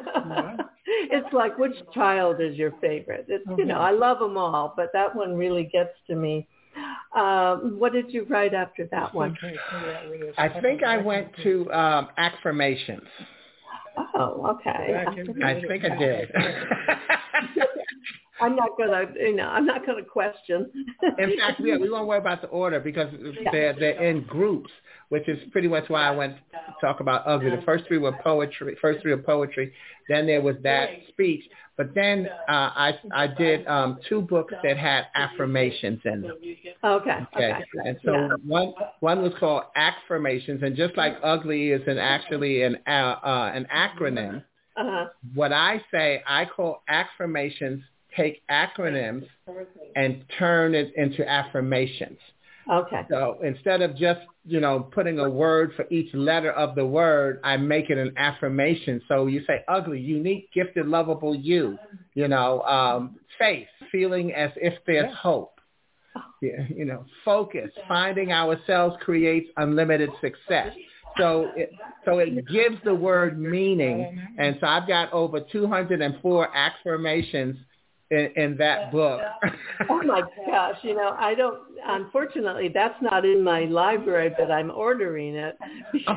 It's like, which child is your favorite? It's, you know, I love them all, but that one really gets to me. Um, what did you write after that one? I think I went to um, affirmations. Oh, okay. I think I did. I'm not gonna, you know, I'm not gonna question. In fact, yeah, we won't worry about the order because they're they're in groups, which is pretty much why I went to talk about ugly. The first three were poetry. First three were poetry. Then there was that speech. But then uh, I I did um, two books that had affirmations in them. Okay. Okay. okay. And so yeah. one one was called Affirmations, and just like ugly is an actually an uh, uh, an acronym. Uh-huh. What I say, I call affirmations. Take acronyms and turn it into affirmations. Okay. So instead of just, you know, putting a word for each letter of the word, I make it an affirmation. So you say ugly, unique, gifted, lovable you, you know, um, faith, feeling as if there's hope. Yeah, you know, focus, finding ourselves creates unlimited success. So it, so it gives the word meaning. And so I've got over two hundred four affirmations In, in that book. Oh my gosh, you know, I don't, unfortunately, that's not in my library, but I'm ordering it. Okay.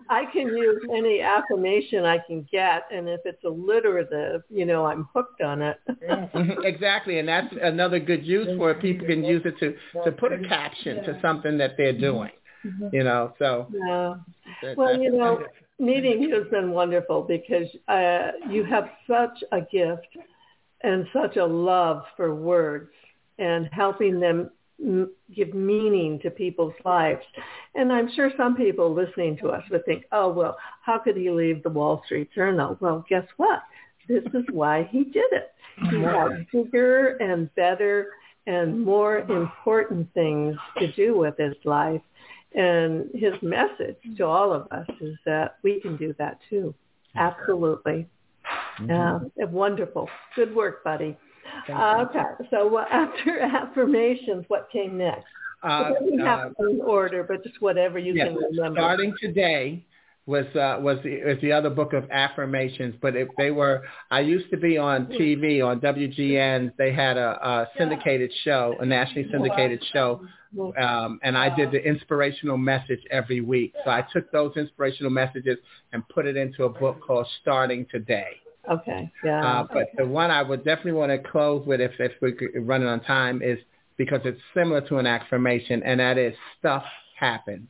I can use any affirmation I can get, and if it's alliterative, you know, I'm hooked on it. Exactly, and that's another good use for it. People can use it to, to put a caption to something that they're doing, you know, so. Yeah. That, well, you know, meeting you has been wonderful because uh, you have such a gift and such a love for words and helping them m- give meaning to people's lives. And I'm sure some people listening to us would think, oh, well, how could he leave the Wall Street Journal? Well, guess what? This is why he did it. He had bigger and better and more important things to do with his life. And his message to all of us is that we can do that too. Absolutely. Mm-hmm. Uh, wonderful. Good work, buddy. Uh, okay, so uh, after affirmations, what came next? Uh, it doesn't have uh, an order, but just whatever you yes, can remember. Starting today was uh, was the, was the other book of affirmations, but if they were, I used to be on T V on W G N. They had a, a syndicated show, a nationally syndicated show, um, and I did the inspirational message every week. So I took those inspirational messages and put it into a book called Starting Today. Okay. Yeah. Uh, but the one I would definitely want to close with, if, if we're running on time, is because it's similar to an affirmation, and that is stuff happens.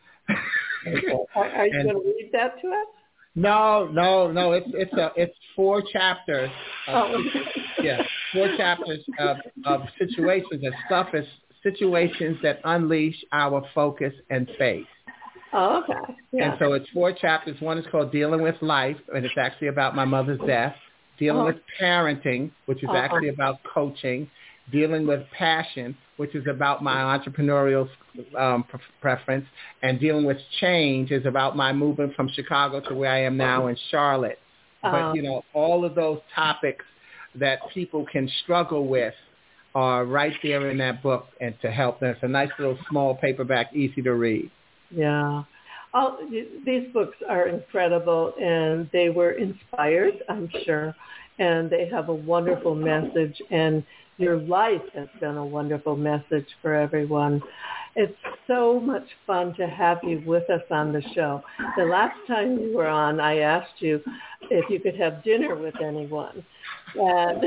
Are, are you and, going to read that to us? No, no, no. It's it's a it's four chapters. Of, oh. Yeah, four chapters of, of situations, and stuff is situations that unleash our focus and faith. Oh, okay. Yeah. And so it's four chapters. One is called Dealing with Life, and it's actually about my mother's death. Dealing oh. with Parenting, which is uh-huh. actually about coaching. Dealing with Passion, which is about my entrepreneurial um, pre- preference. And Dealing with Change is about my moving from Chicago to where I am now in Charlotte. Uh-huh. But, you know, all of those topics that people can struggle with are right there in that book, and to help them. It's a nice little small paperback, easy to read. Yeah. All, these books are incredible, and they were inspired, I'm sure, and they have a wonderful message, and your life has been a wonderful message for everyone. It's so much fun to have you with us on the show. The last time you were on, I asked you if you could have dinner with anyone. And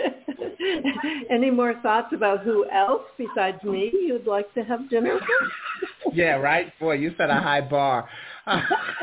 any more thoughts about who else besides me you'd like to have dinner with? Yeah, right? Boy, you set a high bar. I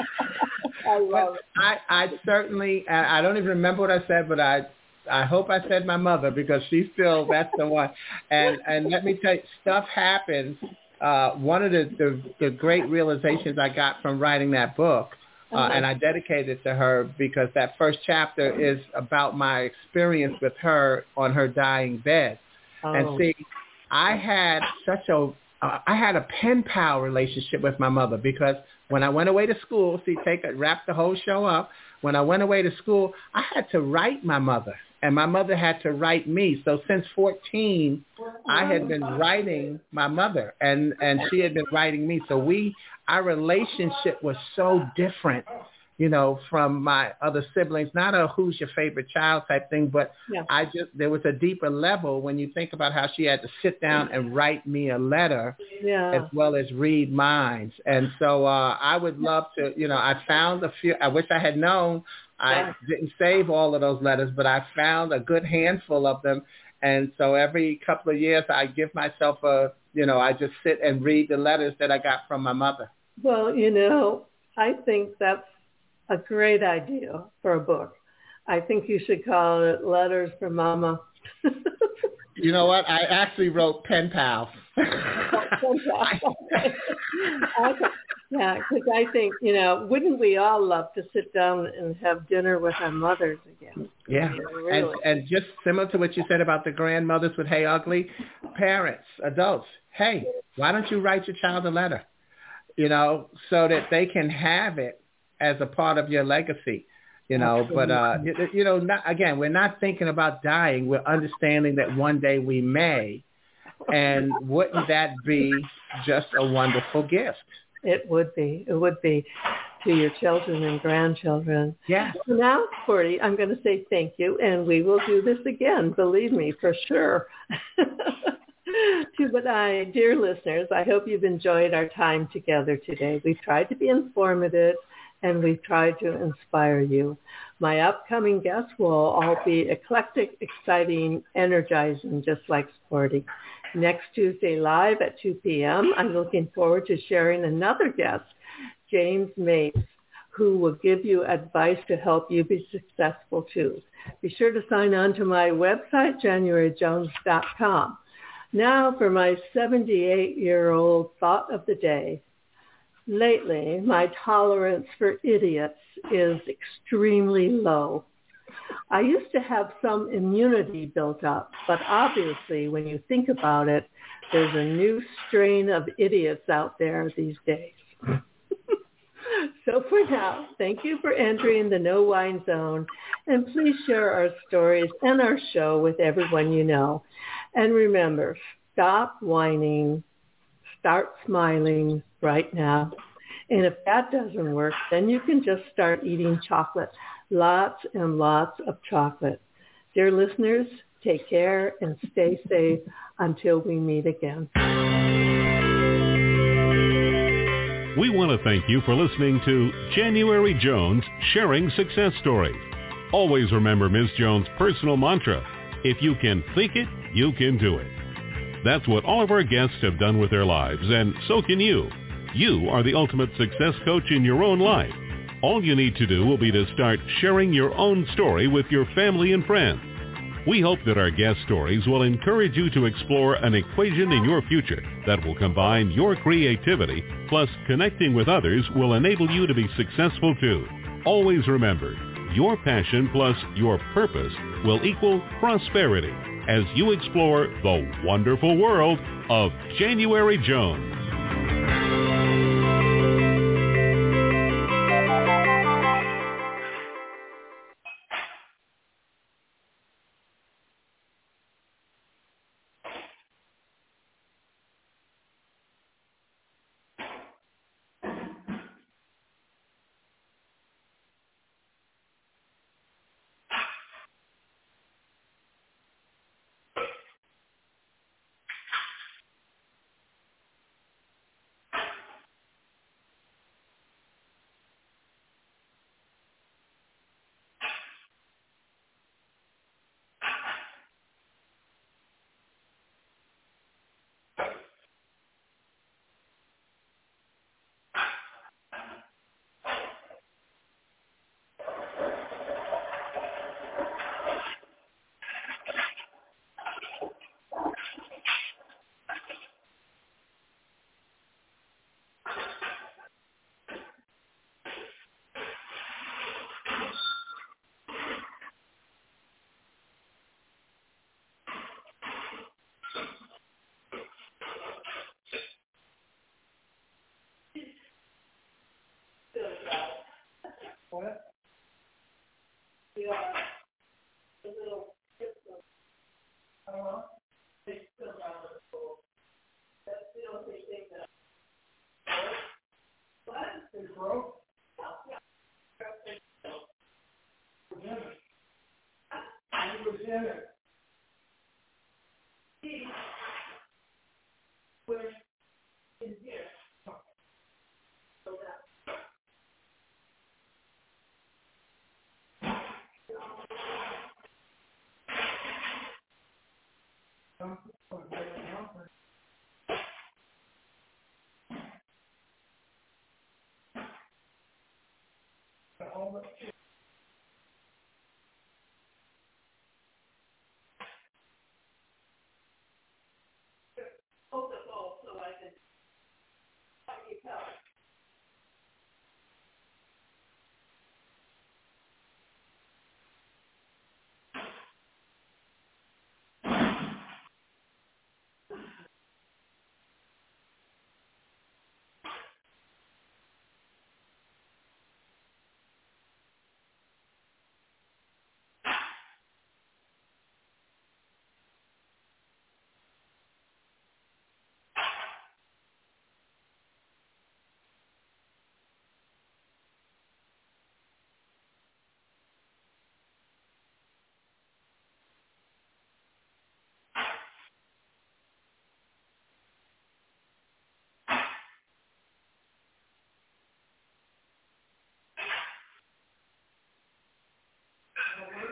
love it. I, I certainly, I don't even remember what I said, but I I hope I said my mother, because she's still, that's the one. And and let me tell you, stuff happens. Uh, one of the, the, the great realizations I got from writing that book, uh, uh-huh. and I dedicated it to her, because that first chapter is about my experience with her on her dying bed. Oh. And see, I had such a, uh, I had a pen pal relationship with my mother, because when I went away to school, see, take it, wrap the whole show up. When I went away to school, I had to write my mother, and my mother had to write me. So since fourteen, I had been writing my mother, and, and she had been writing me. So we, our relationship was so different, you know, from my other siblings. Not a who's your favorite child type thing, but yeah. I just, there was a deeper level when you think about how she had to sit down and write me a letter, yeah. as well as read mine. And so uh, I would love to, you know, I found a few, I wish I had known. I didn't save all of those letters, but I found a good handful of them. And so every couple of years I give myself a, you know, I just sit and read the letters that I got from my mother. Well, you know, I think that's a great idea for a book. I think you should call it Letters from Mama. You know what? I actually wrote Pen Pals. Pen Pals. Okay. Okay. Yeah, because I think, you know, wouldn't we all love to sit down and have dinner with our mothers again? Yeah, you know, really. and, and just similar to what you said about the grandmothers with Hey Ugly, parents, adults, hey, why don't you write your child a letter, you know, so that they can have it as a part of your legacy, you know. Absolutely. But, uh, you, you know, not, again, we're not thinking about dying. We're understanding that one day we may, and wouldn't that be just a wonderful gift? It would be. It would be to your children and grandchildren. Yeah. So now, Cordy, I'm going to say thank you, and we will do this again. Believe me, for sure. To my dear listeners, I hope you've enjoyed our time together today. We've tried to be informative and we've tried to inspire you. My upcoming guests will all be eclectic, exciting, energizing, just like sporty. Next Tuesday live at two p.m., I'm looking forward to sharing another guest, James Mapes, who will give you advice to help you be successful too. Be sure to sign on to my website, january jones dot com. Now for my seventy-eight-year-old thought of the day. Lately, my tolerance for idiots is extremely low. I used to have some immunity built up, but obviously when you think about it, there's a new strain of idiots out there these days. So for now, thank you for entering the No Whine Zone, and please share our stories and our show with everyone you know. And remember, stop whining, start smiling right now. And if that doesn't work, then you can just start eating chocolate, lots and lots of chocolate. Dear listeners, take care and stay safe until we meet again. We want to thank you for listening to January Jones Sharing Success Stories. Always remember Miz Jones' personal mantra, if you can think it, you can do it. That's what all of our guests have done with their lives, and so can you. You are the ultimate success coach in your own life. All you need to do will be to start sharing your own story with your family and friends. We hope that our guest stories will encourage you to explore an equation in your future that will combine your creativity plus connecting with others will enable you to be successful too. Always remember, your passion plus your purpose will equal prosperity as you explore the wonderful world of January Jones.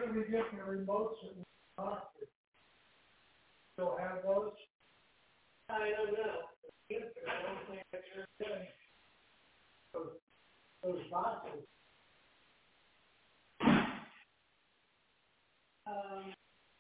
do we get the remotes and boxes? Still have those? I don't know. The answer, I don't think I sure did. Those, those boxes. Um,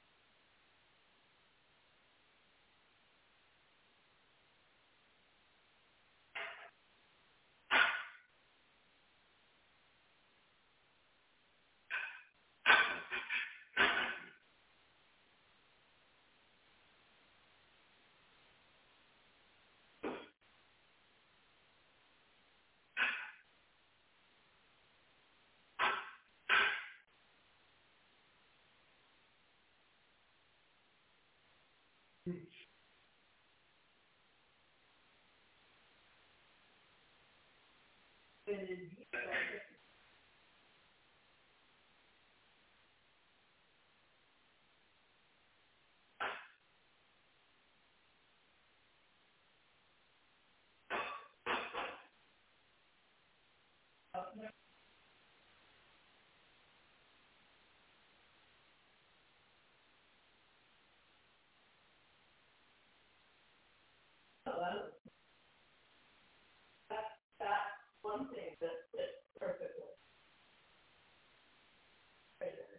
one thing that fits perfectly. Right there.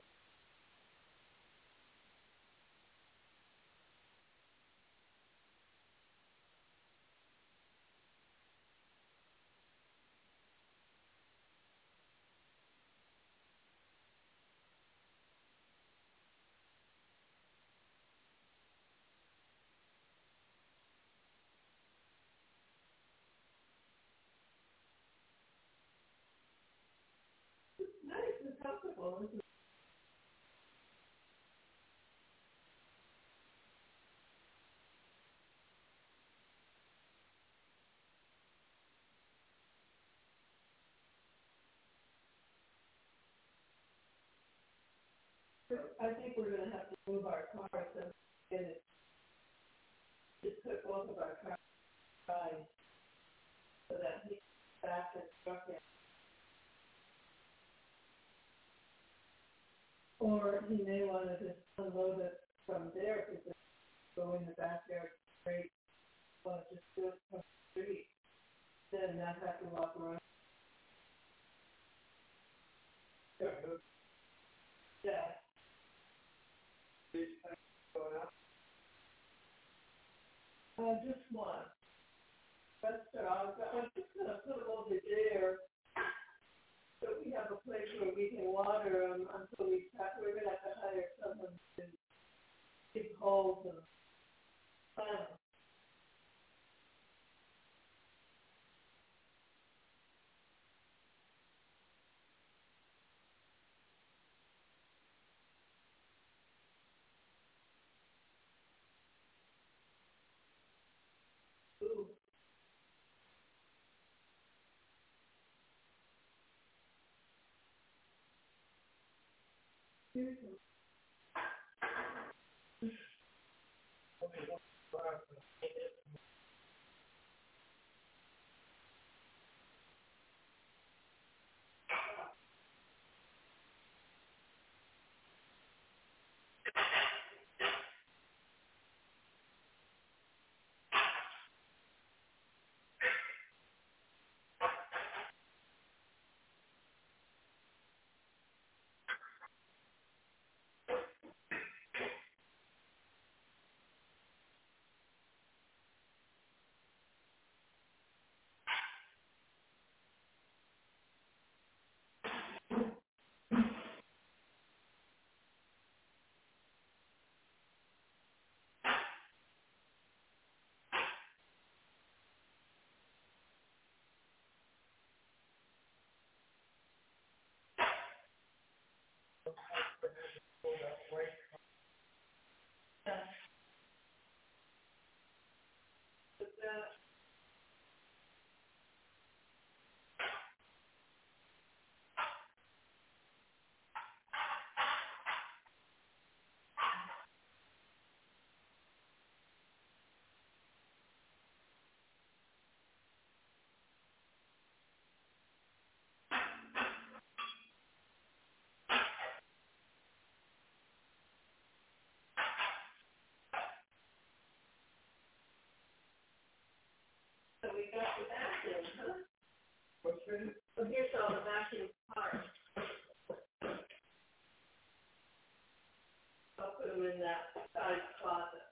Nice and comfortable. Isn't it? I think we're going to have to move our cars and get it. Just put both of our cars aside so that he can back his truck in. Or he may want to just unload it from there because it's go in the backyard straight. Want to just do it from the street. Then not have to walk around. Yeah. Uh, just one. But uh, I'm just going to put them over there so we have a place where we can water them until we have, we're going to have to hire someone to dig holes and plant them. Ooh. Here's some. we got the vacuum, huh? Well, here's all the vacuum parts. I'll put them in that side closet.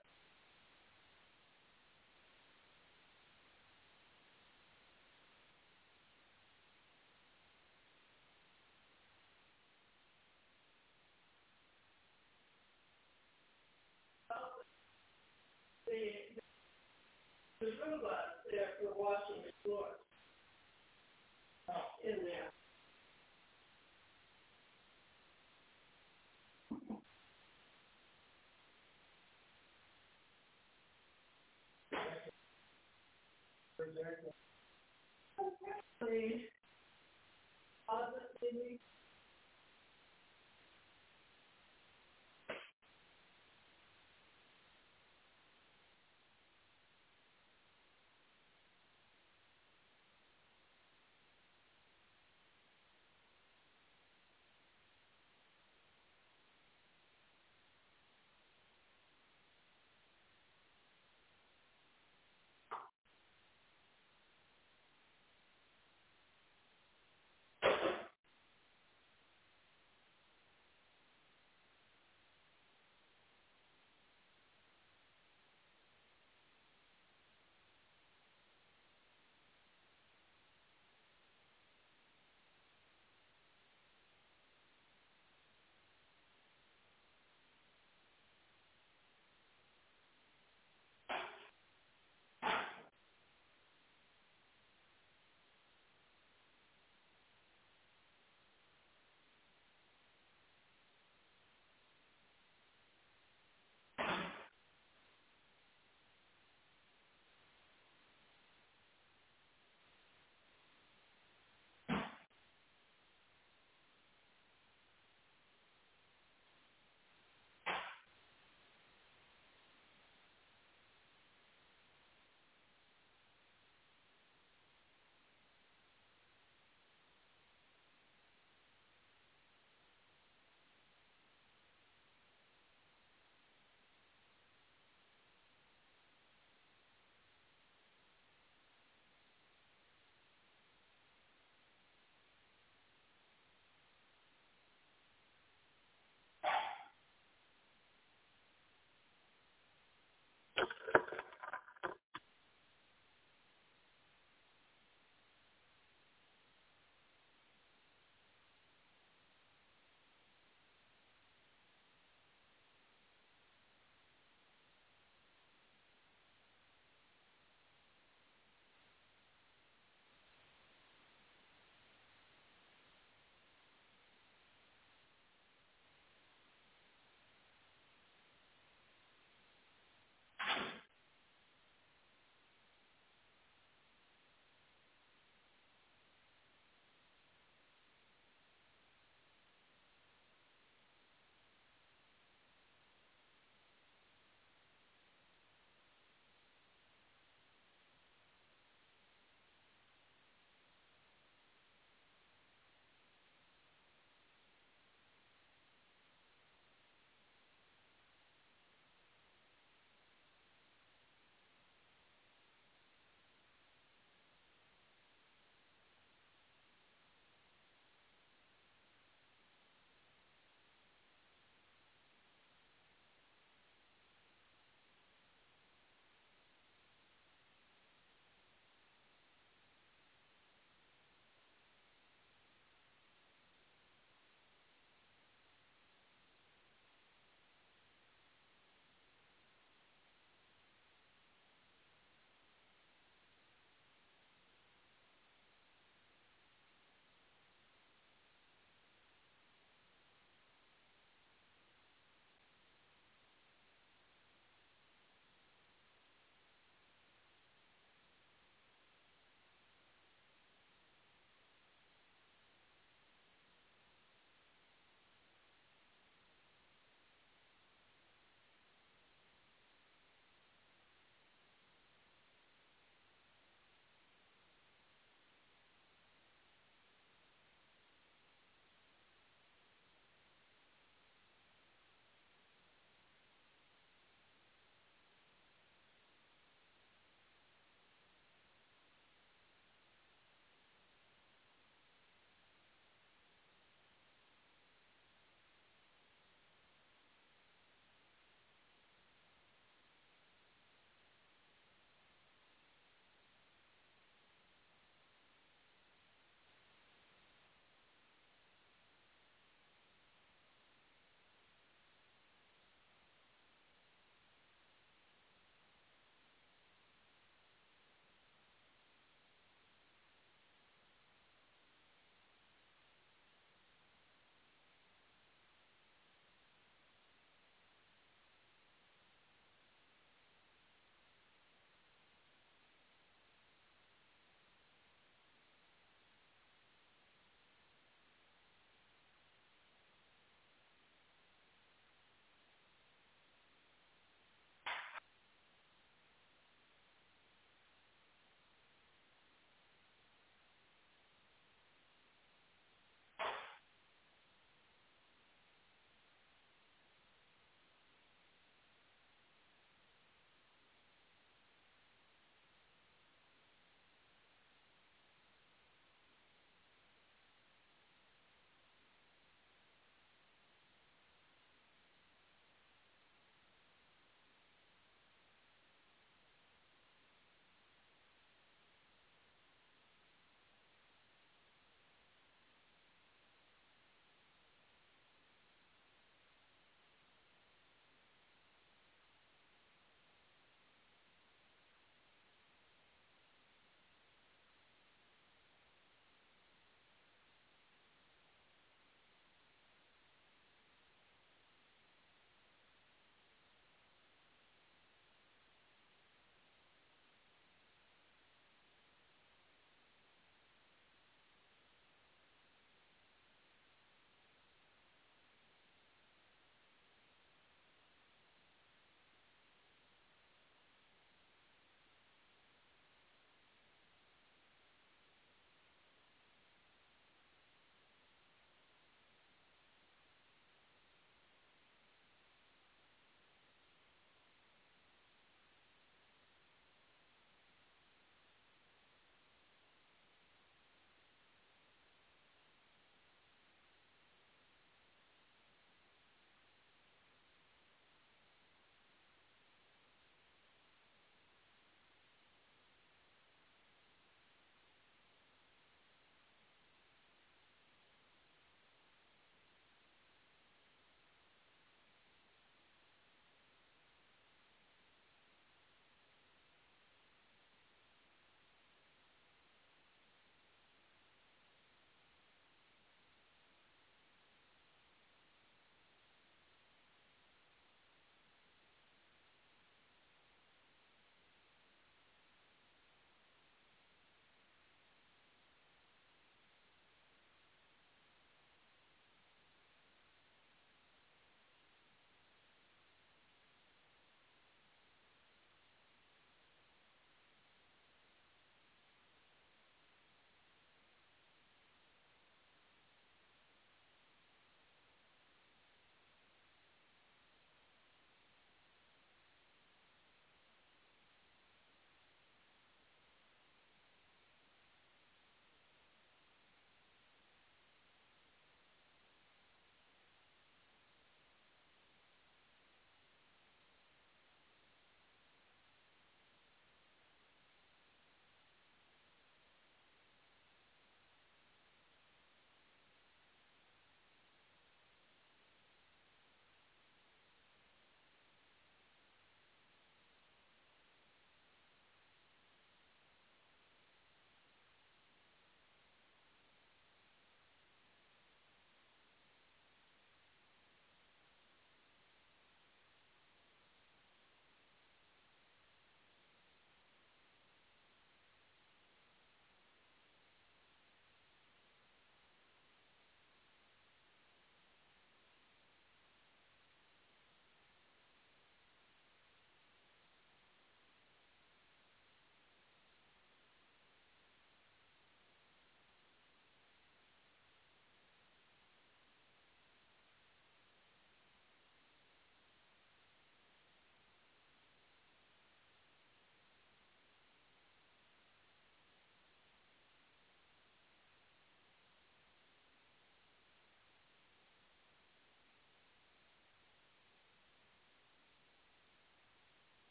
The, the robot there for washing the floors in there. The closet, maybe.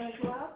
want to go out?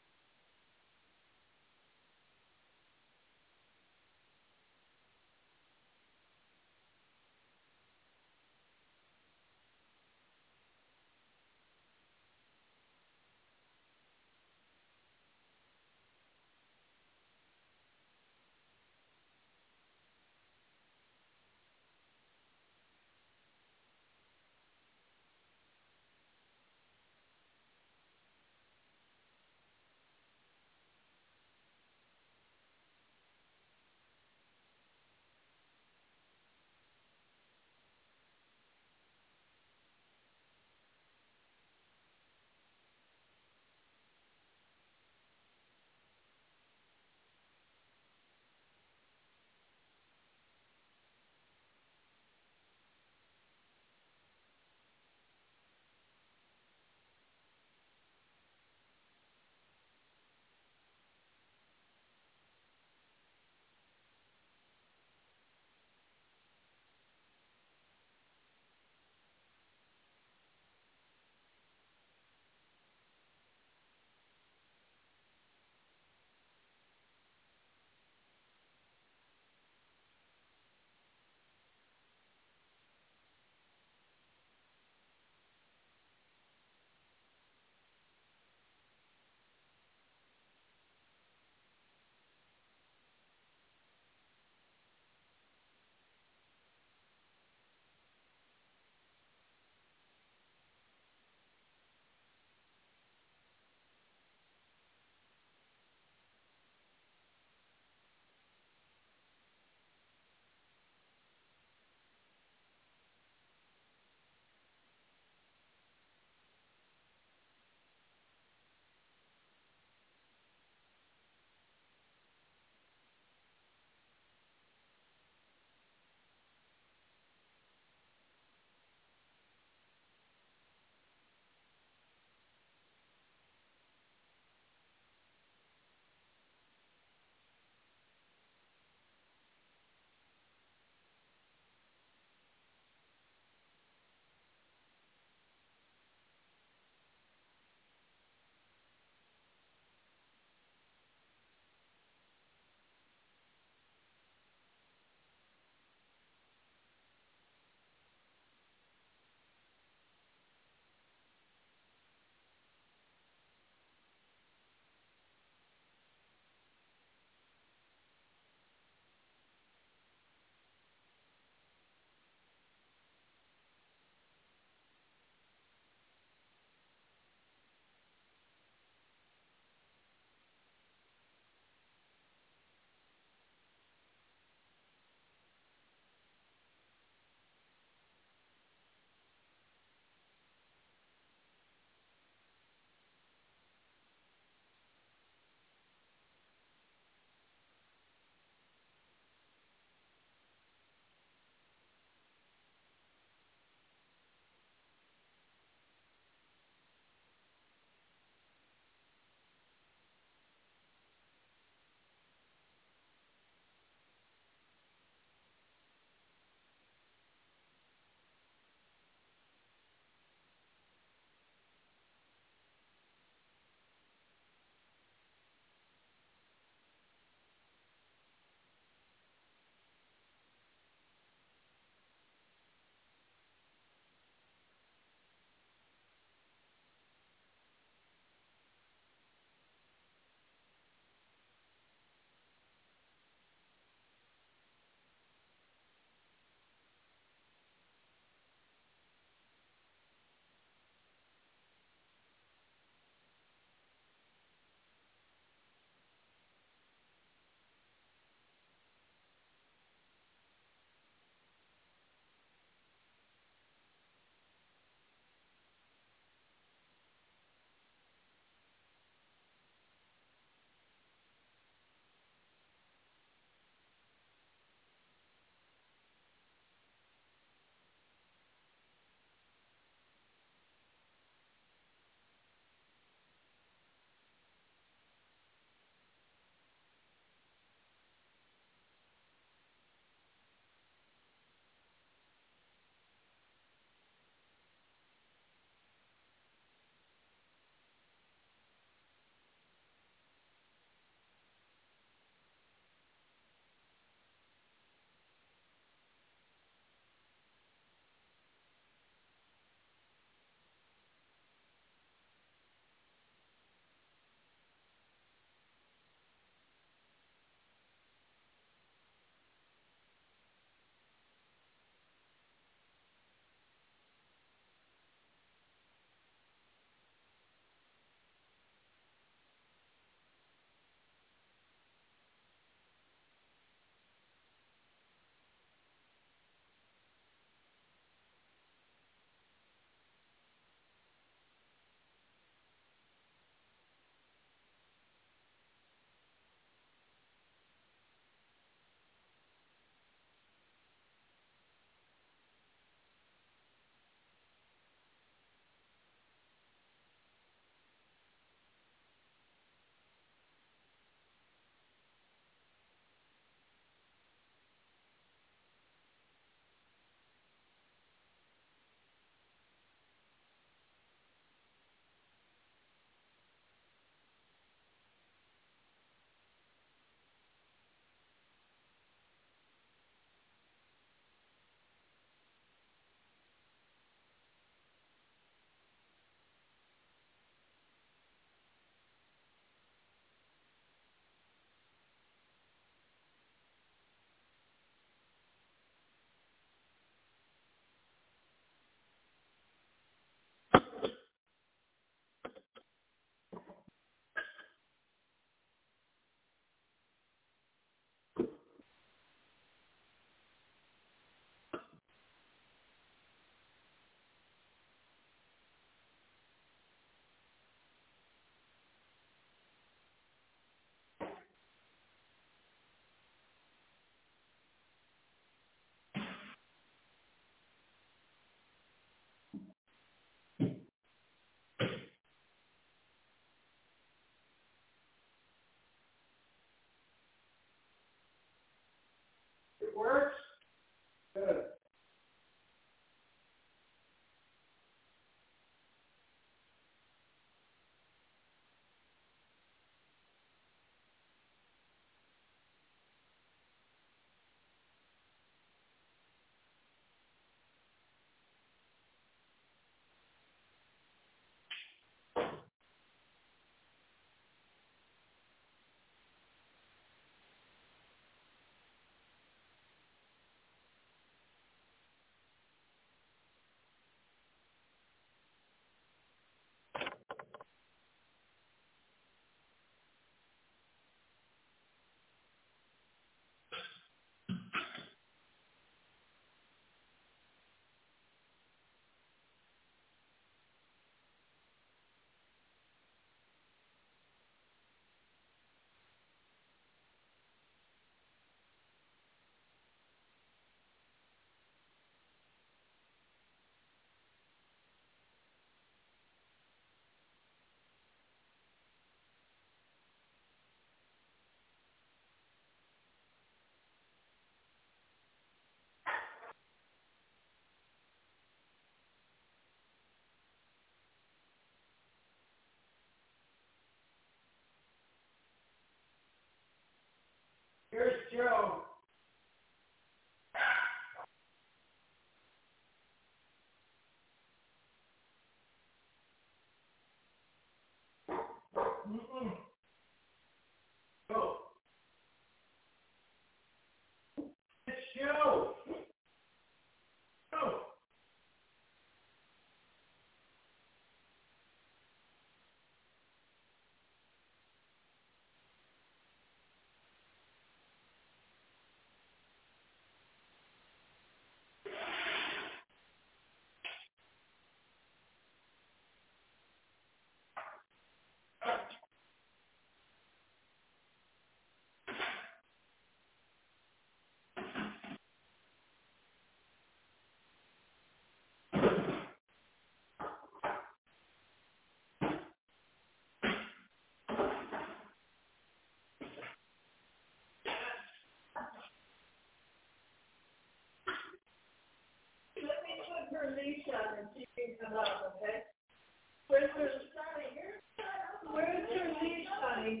her leash on and she can come up, okay? Where's her, where's her leash, honey?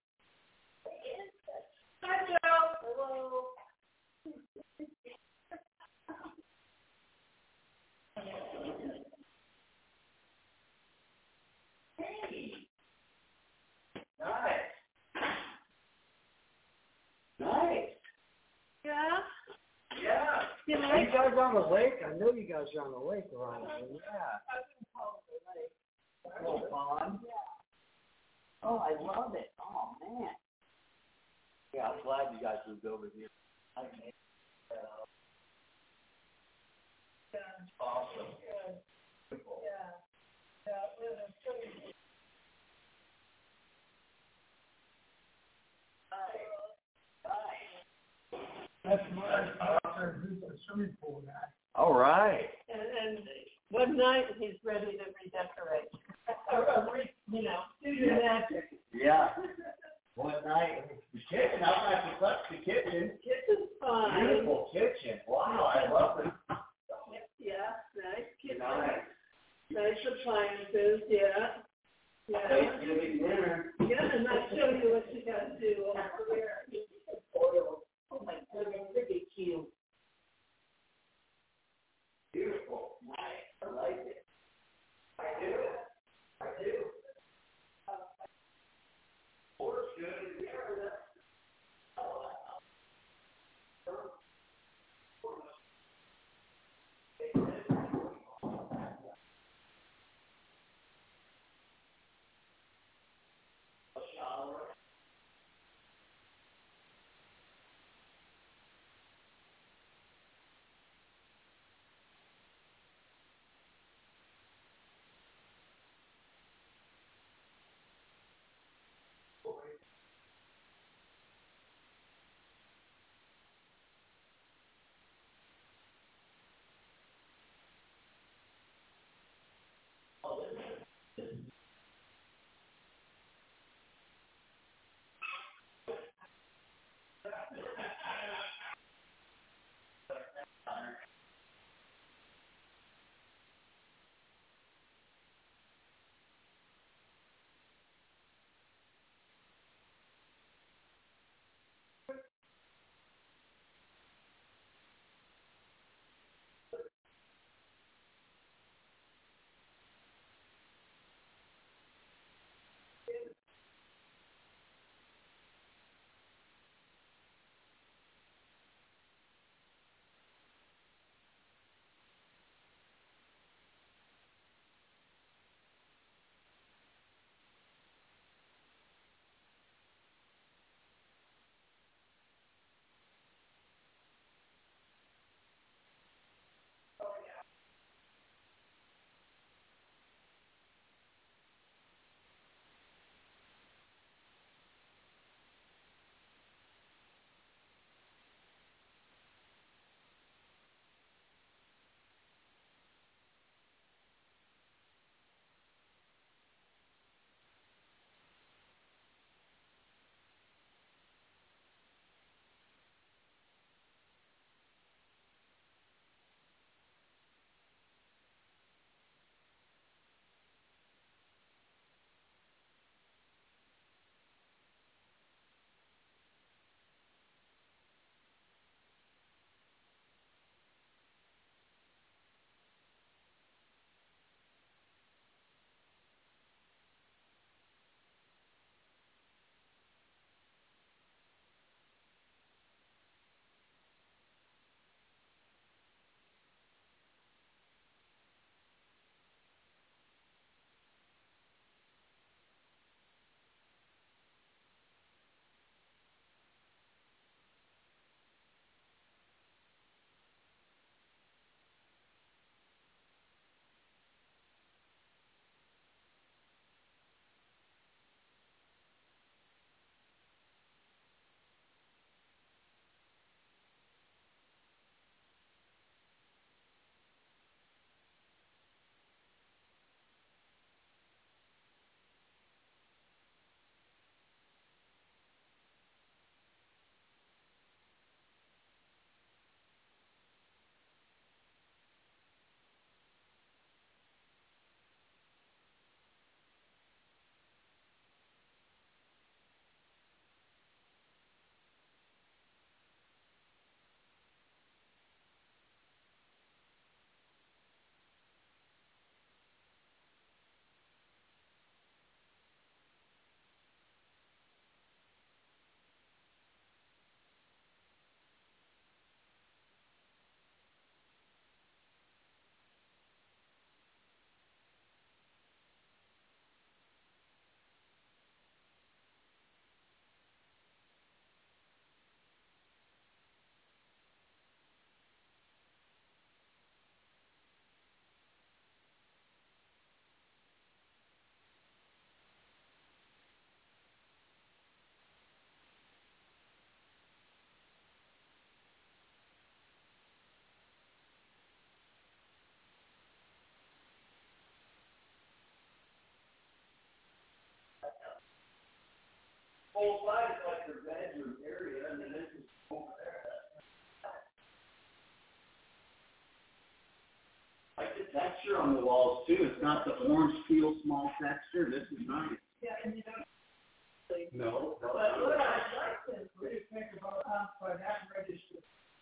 Hi, Joe. Hello. Nice. Nice. Yeah? Yeah. You Are like you guys on the lake? I know you guys are on the lake around here. Yeah. Little pond. Oh, I love it. Oh, man. Yeah, I'm glad you guys moved over here. I made that up. Awesome. Beautiful. That's my father, who's a swimming pool guy. All right. And, and one night he's ready to redecorate. or, or re, you know, do your magic. Yeah. One night, the kitchen, I like to touch the kitchen. Kitchen's fine. Beautiful kitchen. Wow, I love it. Yeah, nice kitchen. Nice. Nice appliances, yeah. Yeah. Thanksgiving dinner. Yeah, and I'll show you what you got to do over there. Oh my goodness, look at you. Beautiful. Nice. I like it. I do. I do. Port's good. whole side is like their bedroom area, and then this is over there. I like the texture on the walls too. It's not the orange peel small texture. This is nice. Yeah, and you don't. No. But what I like is what do you think about uh, for that register?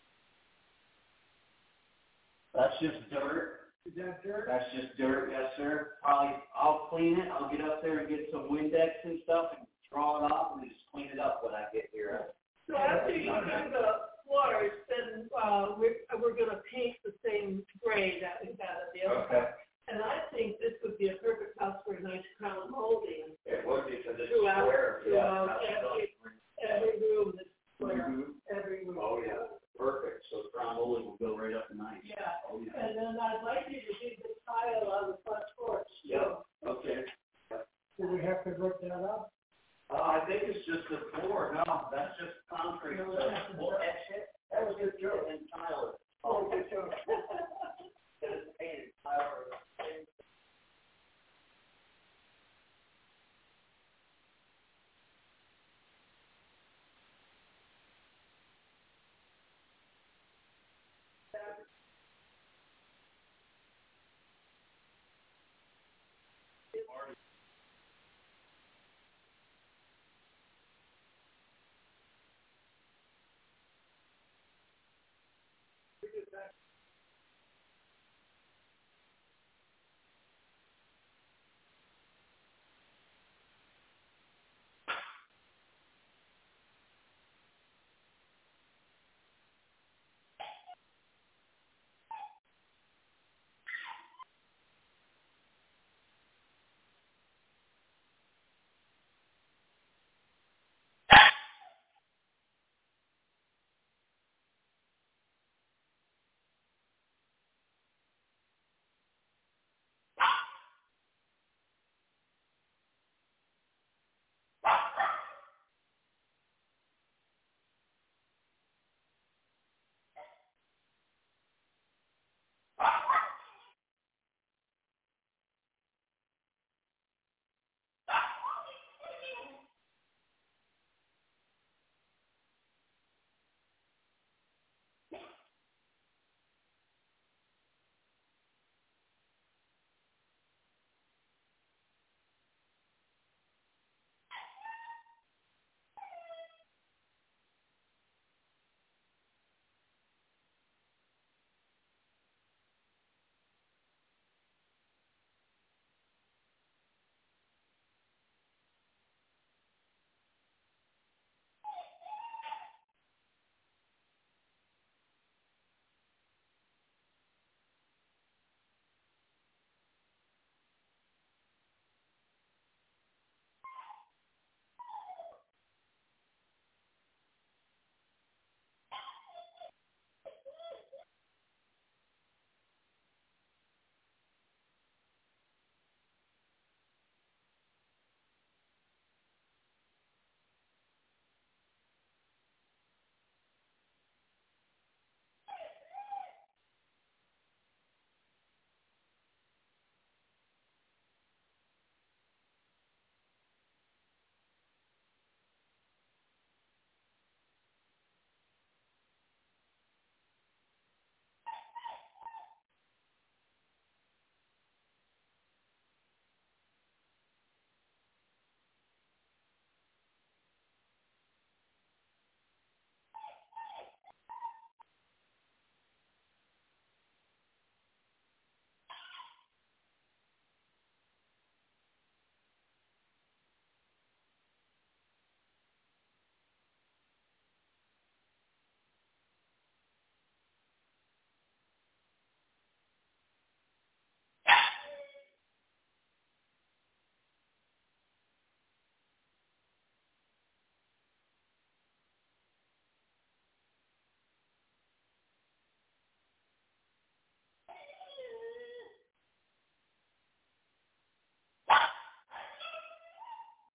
That's just dirt. Is that dirt? That's just dirt, yes, sir. Probably, I'll clean it. I'll get up there and get some Windex and stuff and draw it off and just clean it up when I get here. So after you do the floors, then uh, we're we're going to paint the same gray that we got at the other. Okay. And I think this would be a perfect house for a nice crown molding. It would be because it's Throughout, square. throughout Yeah. every, every room is square. Mhm. Every room. Oh, yeah. Perfect. So the crown molding will go right up nice. Yeah. Oh, yeah. And then I'd like you to do the tile on the front porch. Yep. Okay. Do we have to work that up? Uh, I think it's just the floor. No, that's just concrete. No, So, that's- well, that's it. That was good joke.